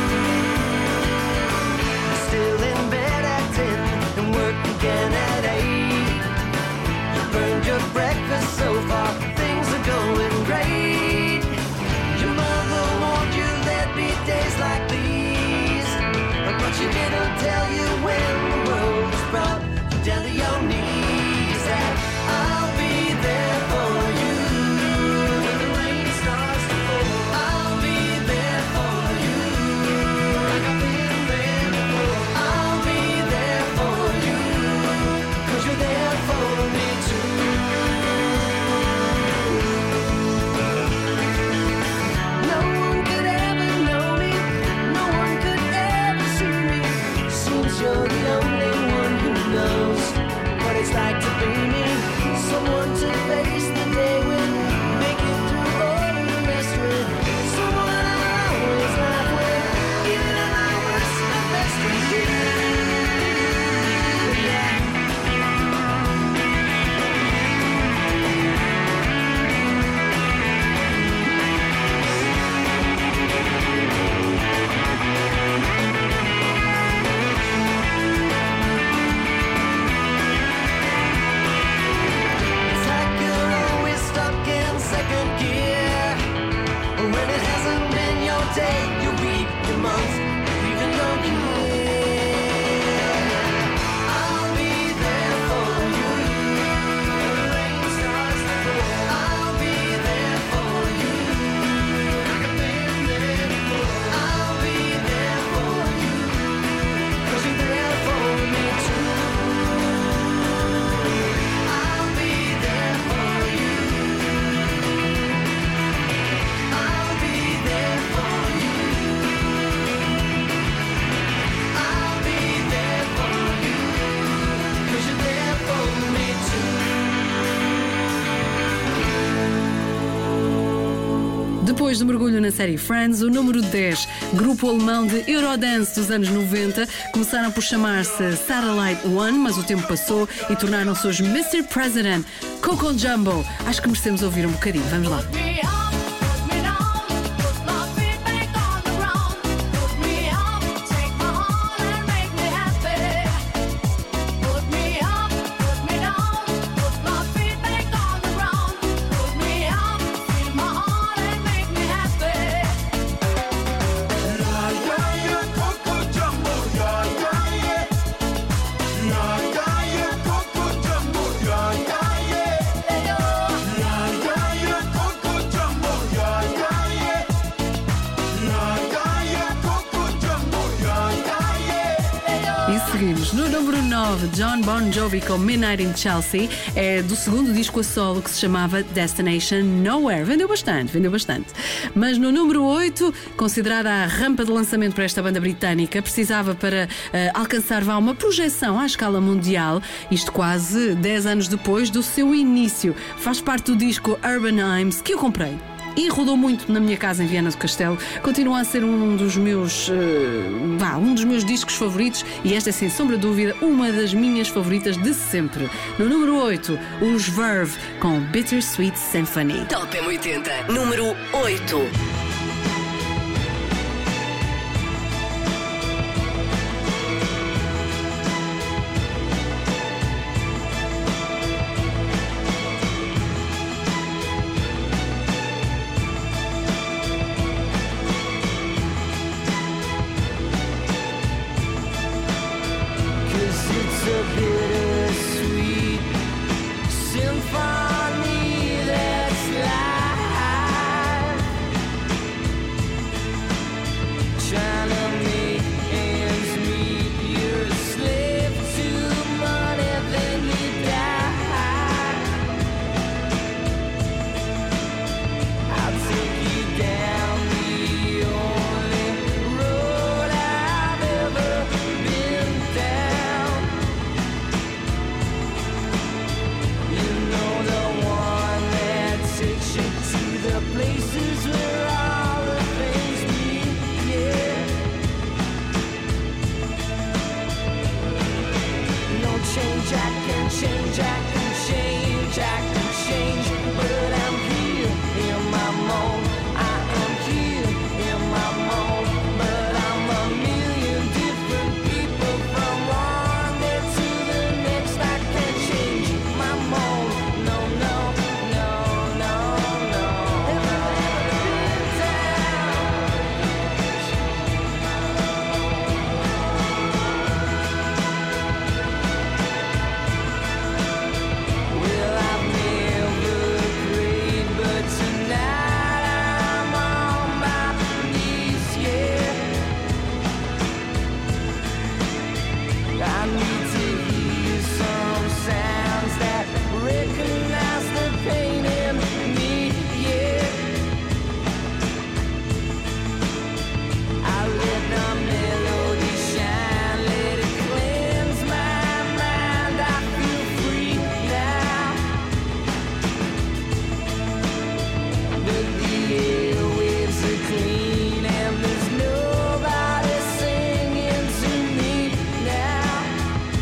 Still in bed at 10 and work again at 8. You burned your breakfast so far, things are going great. Your mother warned you there'd be days like these, but she didn't tell you when the world was brought you down to your knees. That I'll be there for you when the rain starts to fall. I'll be there for you like I've been there before. I'll be there for you 'cause you're there for me too. No one could ever know me, no one could ever see me. Seems you're the only one who knows what it's like to be me. Someone to face the day with, make it through all of the rest with. Someone I always laugh with, even at my worst and best with you. Yeah. It's like you're always stuck in second gear. When it hasn't been your day, your week, your month, even your year. I'll be there for you when the rain starts to fall. I'll be there for you like I've been there before. I'll be there for you 'cause you're there for me too. I'll be there for you. I'll be there for you. I'll be there for you 'cause you're there for me too. Depois do mergulho na série Friends, o número 10, grupo alemão de Eurodance dos anos 90, começaram por chamar-se Satellite One, mas o tempo passou e tornaram-se os Mr. President, Coco Jumbo. Acho que merecemos ouvir um bocadinho. Vamos lá. E seguimos no número 9, John Bon Jovi com Midnight in Chelsea. É do segundo disco a solo, que se chamava Destination Nowhere. Vendeu bastante. Mas no número 8, considerada a rampa de lançamento para esta banda britânica, precisava para alcançar uma projeção à escala mundial, isto quase 10 anos depois do seu início. Faz parte do disco Urban Hymns, que eu comprei e rodou muito na minha casa em Viana do Castelo. Continua a ser um dos meus discos favoritos, e esta é sem sombra de dúvida uma das minhas favoritas de sempre. No número 8, os Verve com Bittersweet Symphony. Top M80, número 8. It's a bittersweet symphony that's live, trying to make ends meet. You're a slave to money, then you die. I'll take you down the only road I've ever been down. You know, the one that takes you to the places where all the things meet, yeah. No change, I can change, I can change, I can change, but I'm here in my mold. I am here in my mold, but I'm a million different people from one day to the next. I can't change my mold. No, no, no, no, no. Never been down. Well, I've never prayed, but tonight I'm on my knees, yeah. I need to hear some sounds that recognize the pain in me, yeah. I let the melody shine, let it cleanse my mind. I feel free now. But the airwaves are clean and there's nobody singing to me now.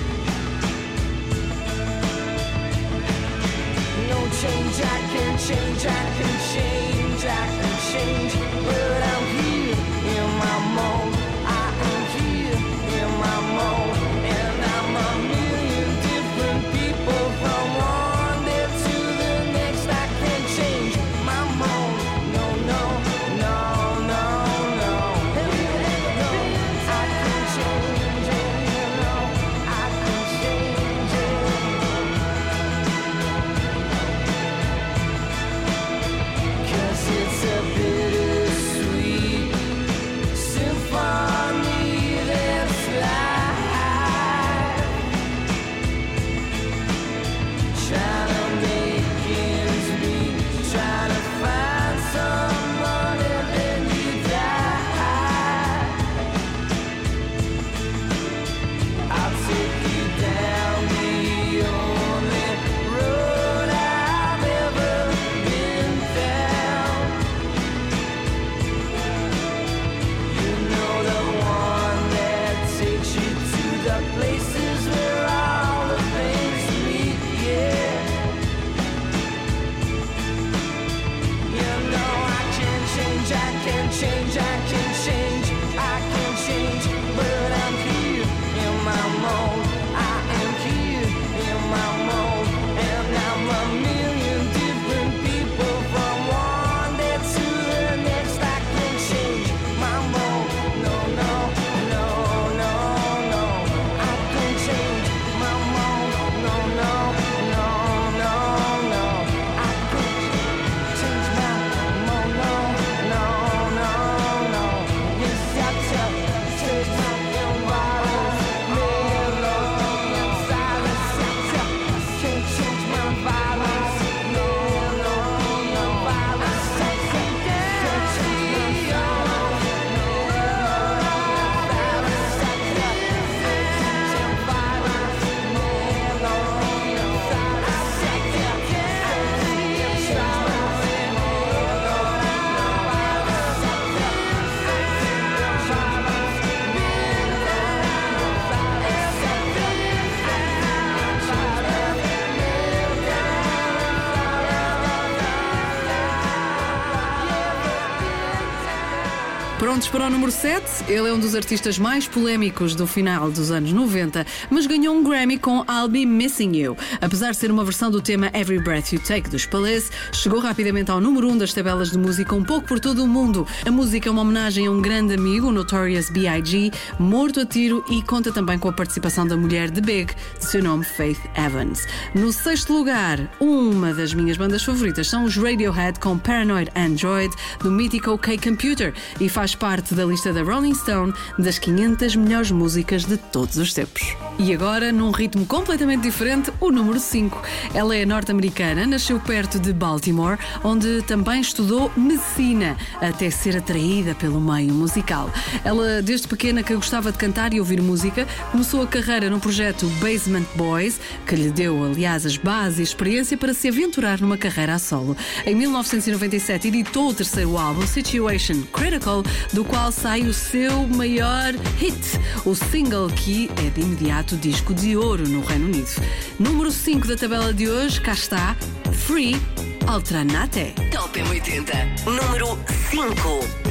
Prontos para o número 7? Ele é um dos artistas mais polémicos do final dos anos 90, mas ganhou um Grammy com I'll Be Missing You. Apesar de ser uma versão do tema Every Breath You Take dos Police, chegou rapidamente ao número 1 das tabelas de música um pouco por todo o mundo. A música é uma homenagem a um grande amigo, o Notorious B.I.G., morto a tiro, e conta também com a participação da mulher de Big, de seu nome Faith Evans. No 6º lugar, uma das minhas bandas favoritas são os Radiohead com Paranoid Android, do mítico OK Computer, e faz parte da lista da Rolling Stone das 500 melhores músicas de todos os tempos. E agora, num ritmo completamente diferente, o número 5. Ela é norte-americana, nasceu perto de Baltimore, onde também estudou medicina, até ser atraída pelo meio musical. Ela, desde pequena, que gostava de cantar e ouvir música, começou a carreira no projeto Basement Boys, que lhe deu, aliás, as bases e experiência para se aventurar numa carreira a solo. Em 1997, editou o 3º álbum, Situation Critical, do qual sai o seu maior hit, o single que é de imediato disco de ouro no Reino Unido. Número 5 da tabela de hoje, cá está, Free, Altranate. Top M80, número 5.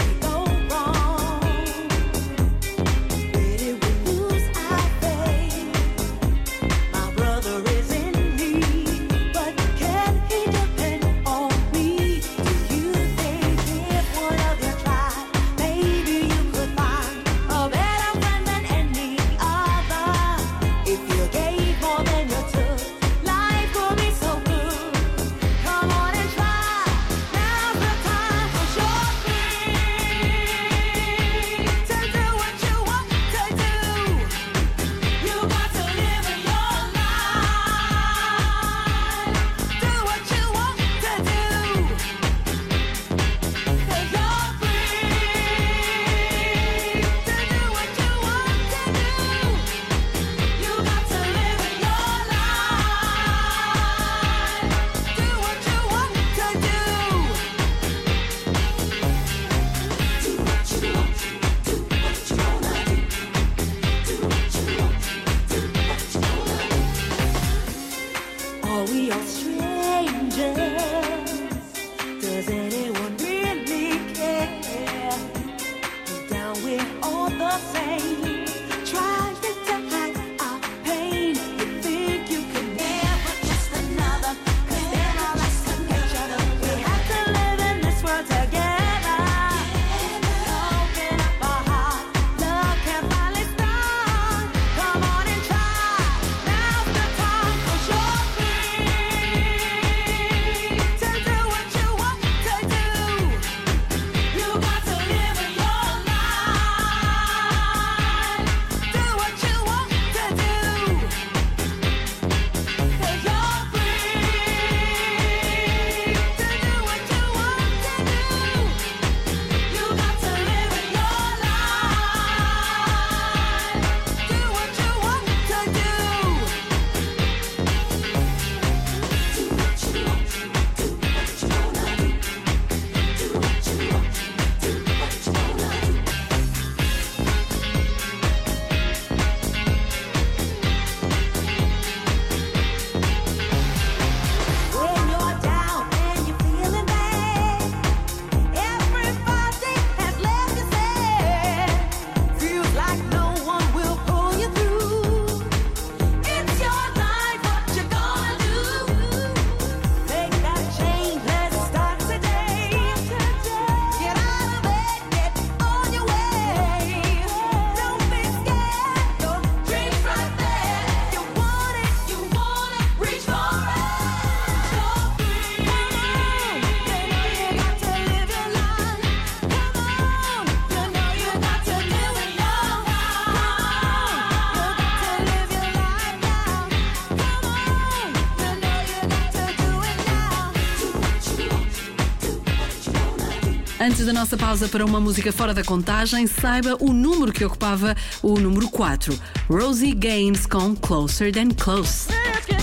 Antes da nossa pausa para uma música fora da contagem, saiba o número que ocupava o número 4. Rosie Gaines com Closer Than Close. Let's get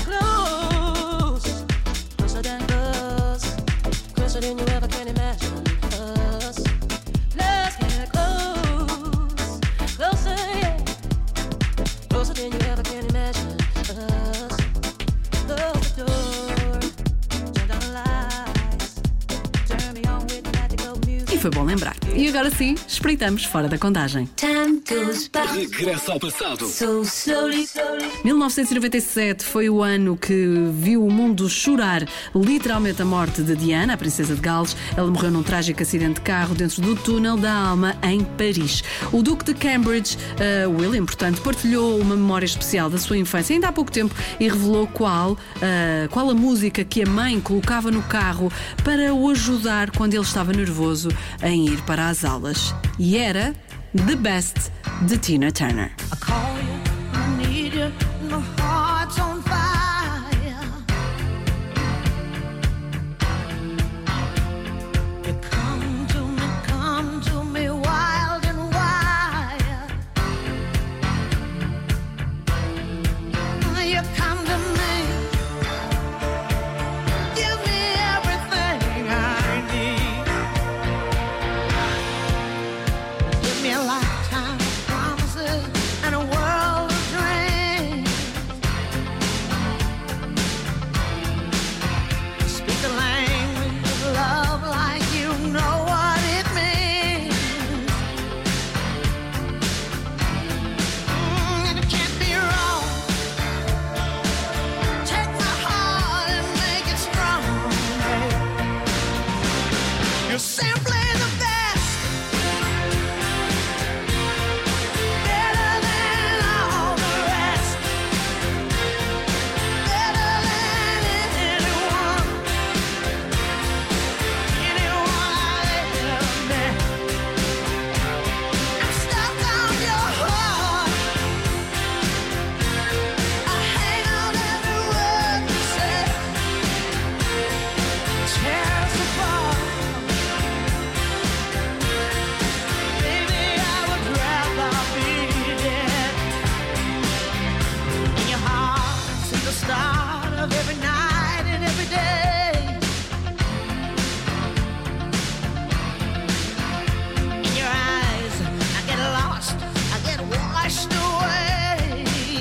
close, closer than close, closer than you ever can imagine us. Let's get close, closer, yeah, closer than you ever can imagine us. Close the door, turn down the lights, turn me on with magical music. E foi bom lembrar. E agora sim, espreitamos fora da contagem. Time goes by Regressa ao passado. so slowly. 1997 foi o ano que viu o mundo chorar literalmente a morte de Diana, a princesa de Gales. Ela morreu num trágico acidente de carro dentro do túnel da Alma, em Paris. O Duque de Cambridge, William, portanto, partilhou uma memória especial da sua infância ainda há pouco tempo e revelou qual a música que a mãe colocava no carro para o ajudar quando ele estava nervoso em ir para as aulas. E era The Best, de Tina Turner. I call you, I need you, my heart's on fire. You come to me wild and wild. You come to me, give me everything I need. Give me a lifetime of promises and a world of dreams. Speak the language of love like you know what it means. And it can't be wrong. Take my heart and make it strong. You're simply the best. Better than all the rest. Better than anyone. Anyone I've ever met. I'm stuck on your heart. I hang on every word you say. Tear us apart. Baby, I would rather be dead. In your heart, since the start of every night and every day. In your eyes, I get lost, I get washed away.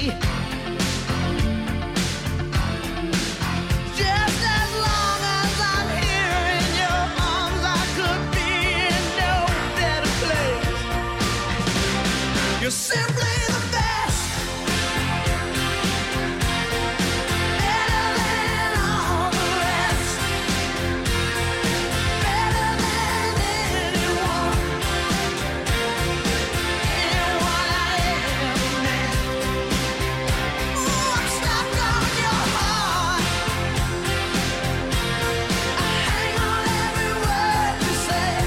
Just as long as I'm here in your arms, I could be in no better place. You're simply the best. Better than all the rest. Better than anyone. Anyone I ever met. Ooh, I'm stuck on your heart. I hang on every word you say.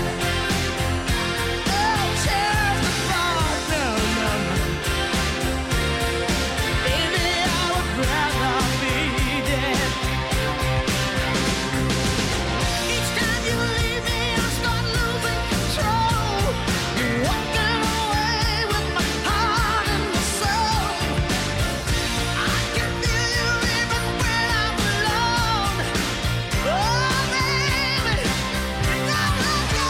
Oh, tear us apart. No, no, no. Baby, I would rather be dead. Each time you leave me, I start losing control. You're walking away with my heart and my soul. I can feel you even when I'm alone. Oh, baby, don't let go.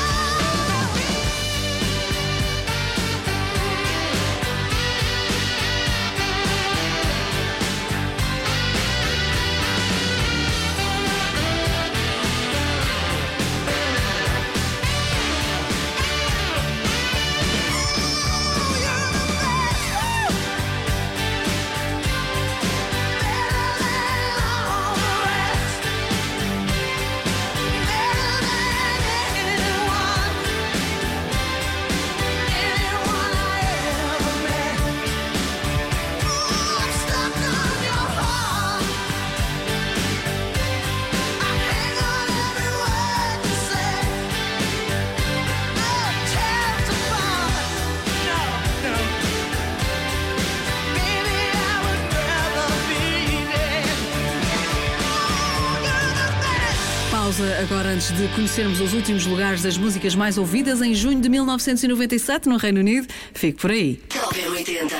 Pausa agora antes de conhecermos os últimos lugares das músicas mais ouvidas em junho de 1997 no Reino Unido. Fique por aí. Top 80.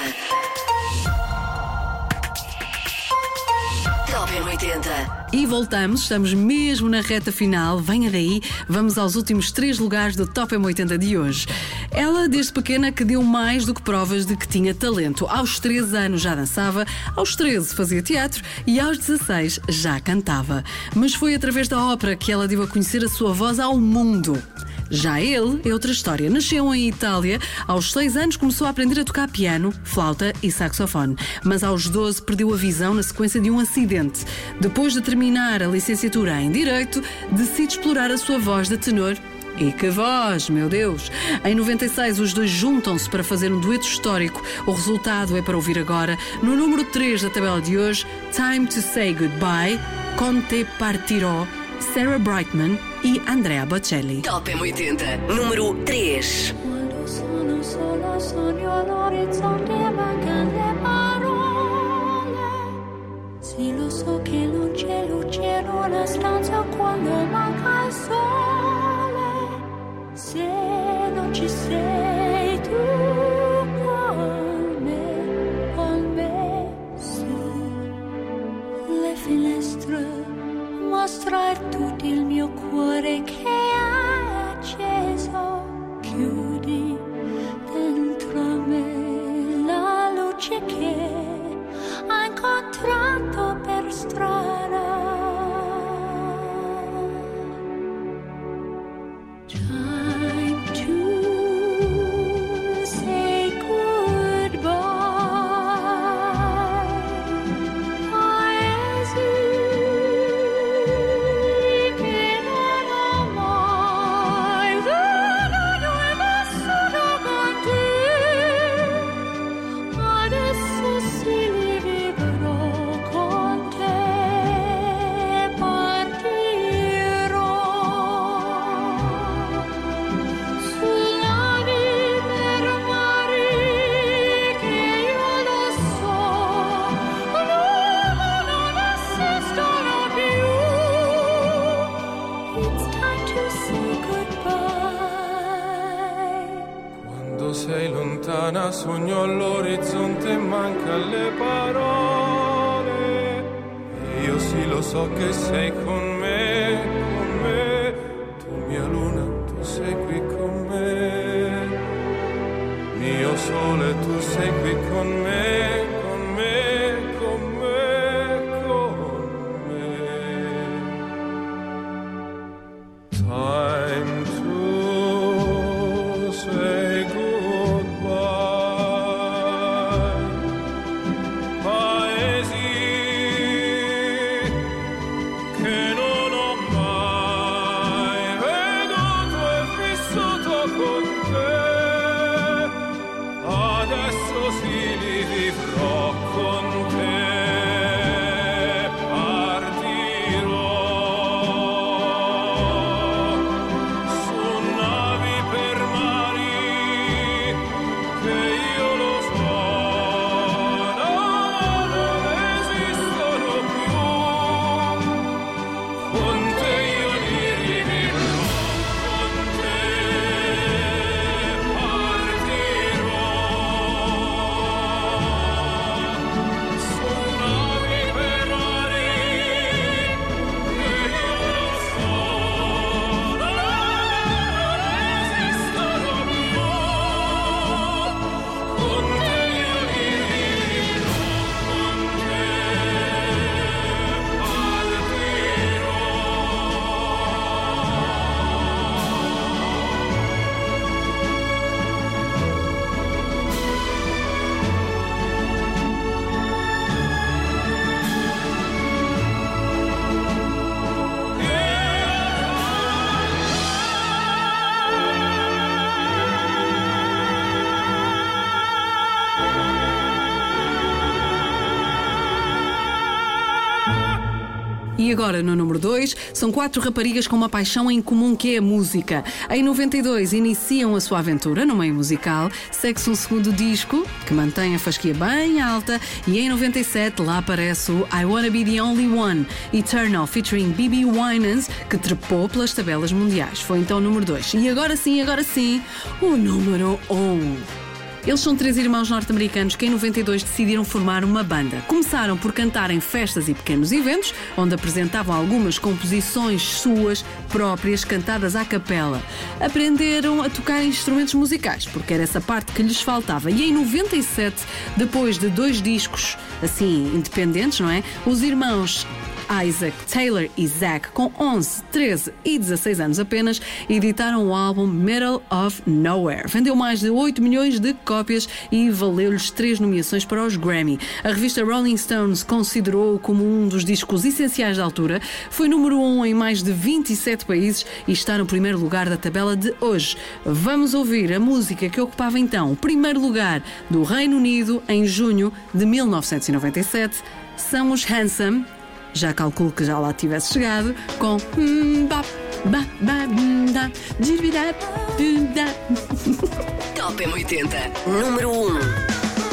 Top 80. E voltamos, estamos mesmo na reta final. Venha daí, vamos aos últimos 3 lugares do Top M80 de hoje. Ela, desde pequena, que deu mais do que provas de que tinha talento. Aos 13 anos já dançava, aos 13 fazia teatro e aos 16 já cantava. Mas foi através da ópera que ela deu a conhecer a sua voz ao mundo. Já ele é outra história. Nasceu em Itália, aos 6 anos começou a aprender a tocar piano, flauta e saxofone, mas aos 12 perdeu a visão na sequência de um acidente. Depois de terminar a licenciatura em Direito, decide explorar a sua voz de tenor. E que voz, meu Deus! Em 96 os dois juntam-se para fazer um dueto histórico. O resultado é para ouvir agora no número 3 da tabela de hoje, Time to Say Goodbye, Con te partirò, Sarah Brightman e Andrea Bocelli. Top M80, número 3. Quando sono sola sogno all'orizzonte e mancano le parole. Sì, lo so che non c'è luce in una stanza quando manca il sole. Se non ci sei tu con me, sì. Le finestre mostra tutto il mio cuore che è acceso. Chiudi dentro me la luce che ho incontrato per strada. Time to say goodbye. Paesi che non ho mai veduto e vissuto con te. Adesso sì li vivrò con te. Partirò sulla per mari che io lo so, non esistono più. It's time to say goodbye. Quando sei lontana sogno all'orizzonte e manca le parole. E io sì lo so che sei con me, tu mia luna, tu sei qui con me. Mio sole, tu sei qui con me, con me, con me, con me. Time to say goodbye. Paesi che non ho mai veduto e vissuto con te. Adesso sì li vivrò con te. Partirò su navi per mari che io lo so, non esistono più. Con te io li rivivrò, con te partirò su navi per mari che io lo so, non esistono più. Con te io li rivivrò, con te E agora, no número 2, são 4 raparigas com uma paixão em comum que é a música. Em 92 iniciam a sua aventura no meio musical, segue-se um segundo disco que mantém a fasquia bem alta e em 97 lá aparece o I Wanna Be The Only One, Eternal, featuring Bibi Winans, que trepou pelas tabelas mundiais. Foi então o número 2. E agora sim, o número 1. Eles são 3 irmãos norte-americanos que em 92 decidiram formar uma banda. Começaram por cantar em festas e pequenos eventos, onde apresentavam algumas composições suas próprias cantadas à capela. Aprenderam a tocar instrumentos musicais, porque era essa parte que lhes faltava. E em 97, depois de 2 discos assim independentes, não é? Os irmãos Isaac, Taylor e Zach, com 11, 13 e 16 anos apenas, editaram o álbum Middle of Nowhere. Vendeu mais de 8 milhões de cópias e valeu-lhes 3 nomeações para os Grammy. A revista Rolling Stones considerou-o como um dos discos essenciais da altura. Foi número 1 em mais de 27 países e está no primeiro lugar da tabela de hoje. Vamos ouvir a música que ocupava então o primeiro lugar do Reino Unido em junho de 1997. São os Handsome. Já calculo que já lá tivesse chegado com Top M80, número 1.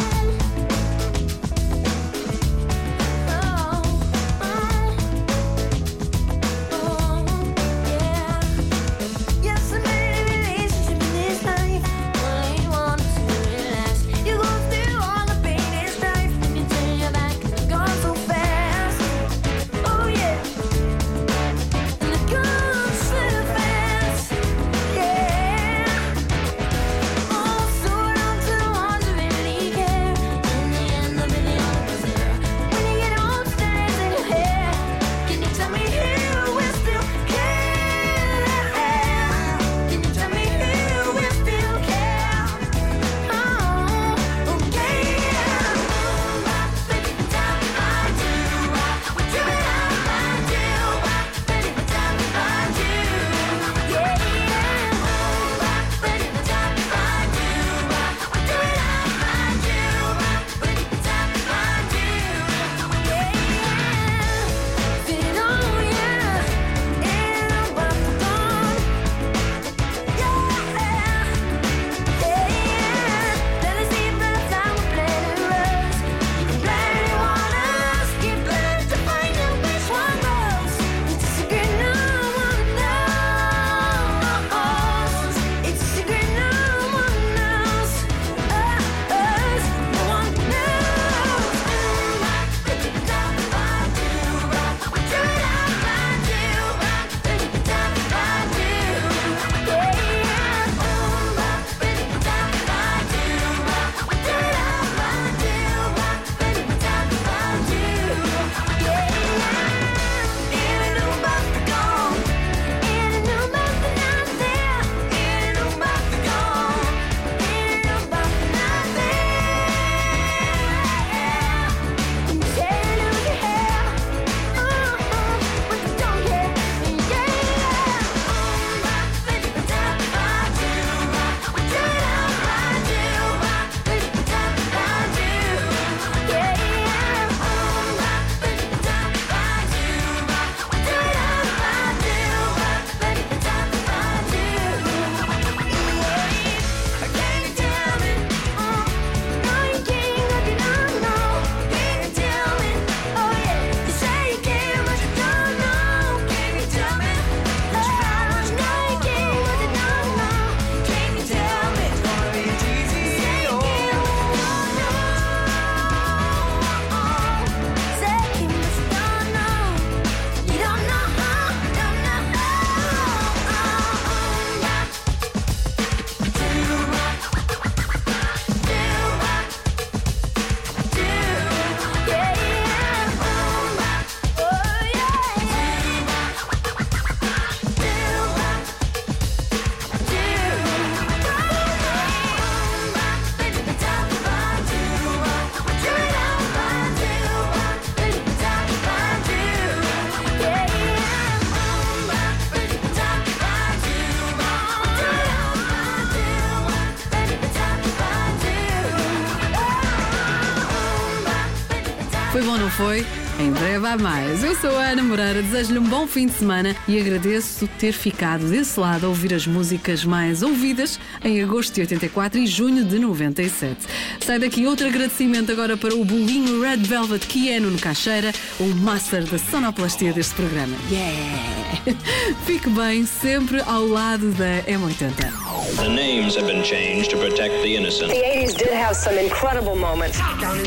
Foi bom, não foi? Em breve há mais. Eu sou a Ana Moreira, desejo-lhe um bom fim de semana e agradeço ter ficado desse lado a ouvir as músicas mais ouvidas em agosto de 84 e junho de 97. Sai daqui outro agradecimento agora para o bolinho Red Velvet que é Nuno Caixeira, o master da sonoplastia deste programa. Yeah! Fique bem, sempre ao lado da M80. The names have been changed to protect the innocent. The 80s did have some incredible moments.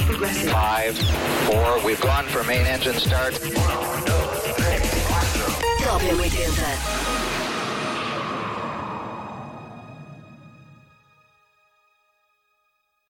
5, 4, we've gone for main engine start. Top M80.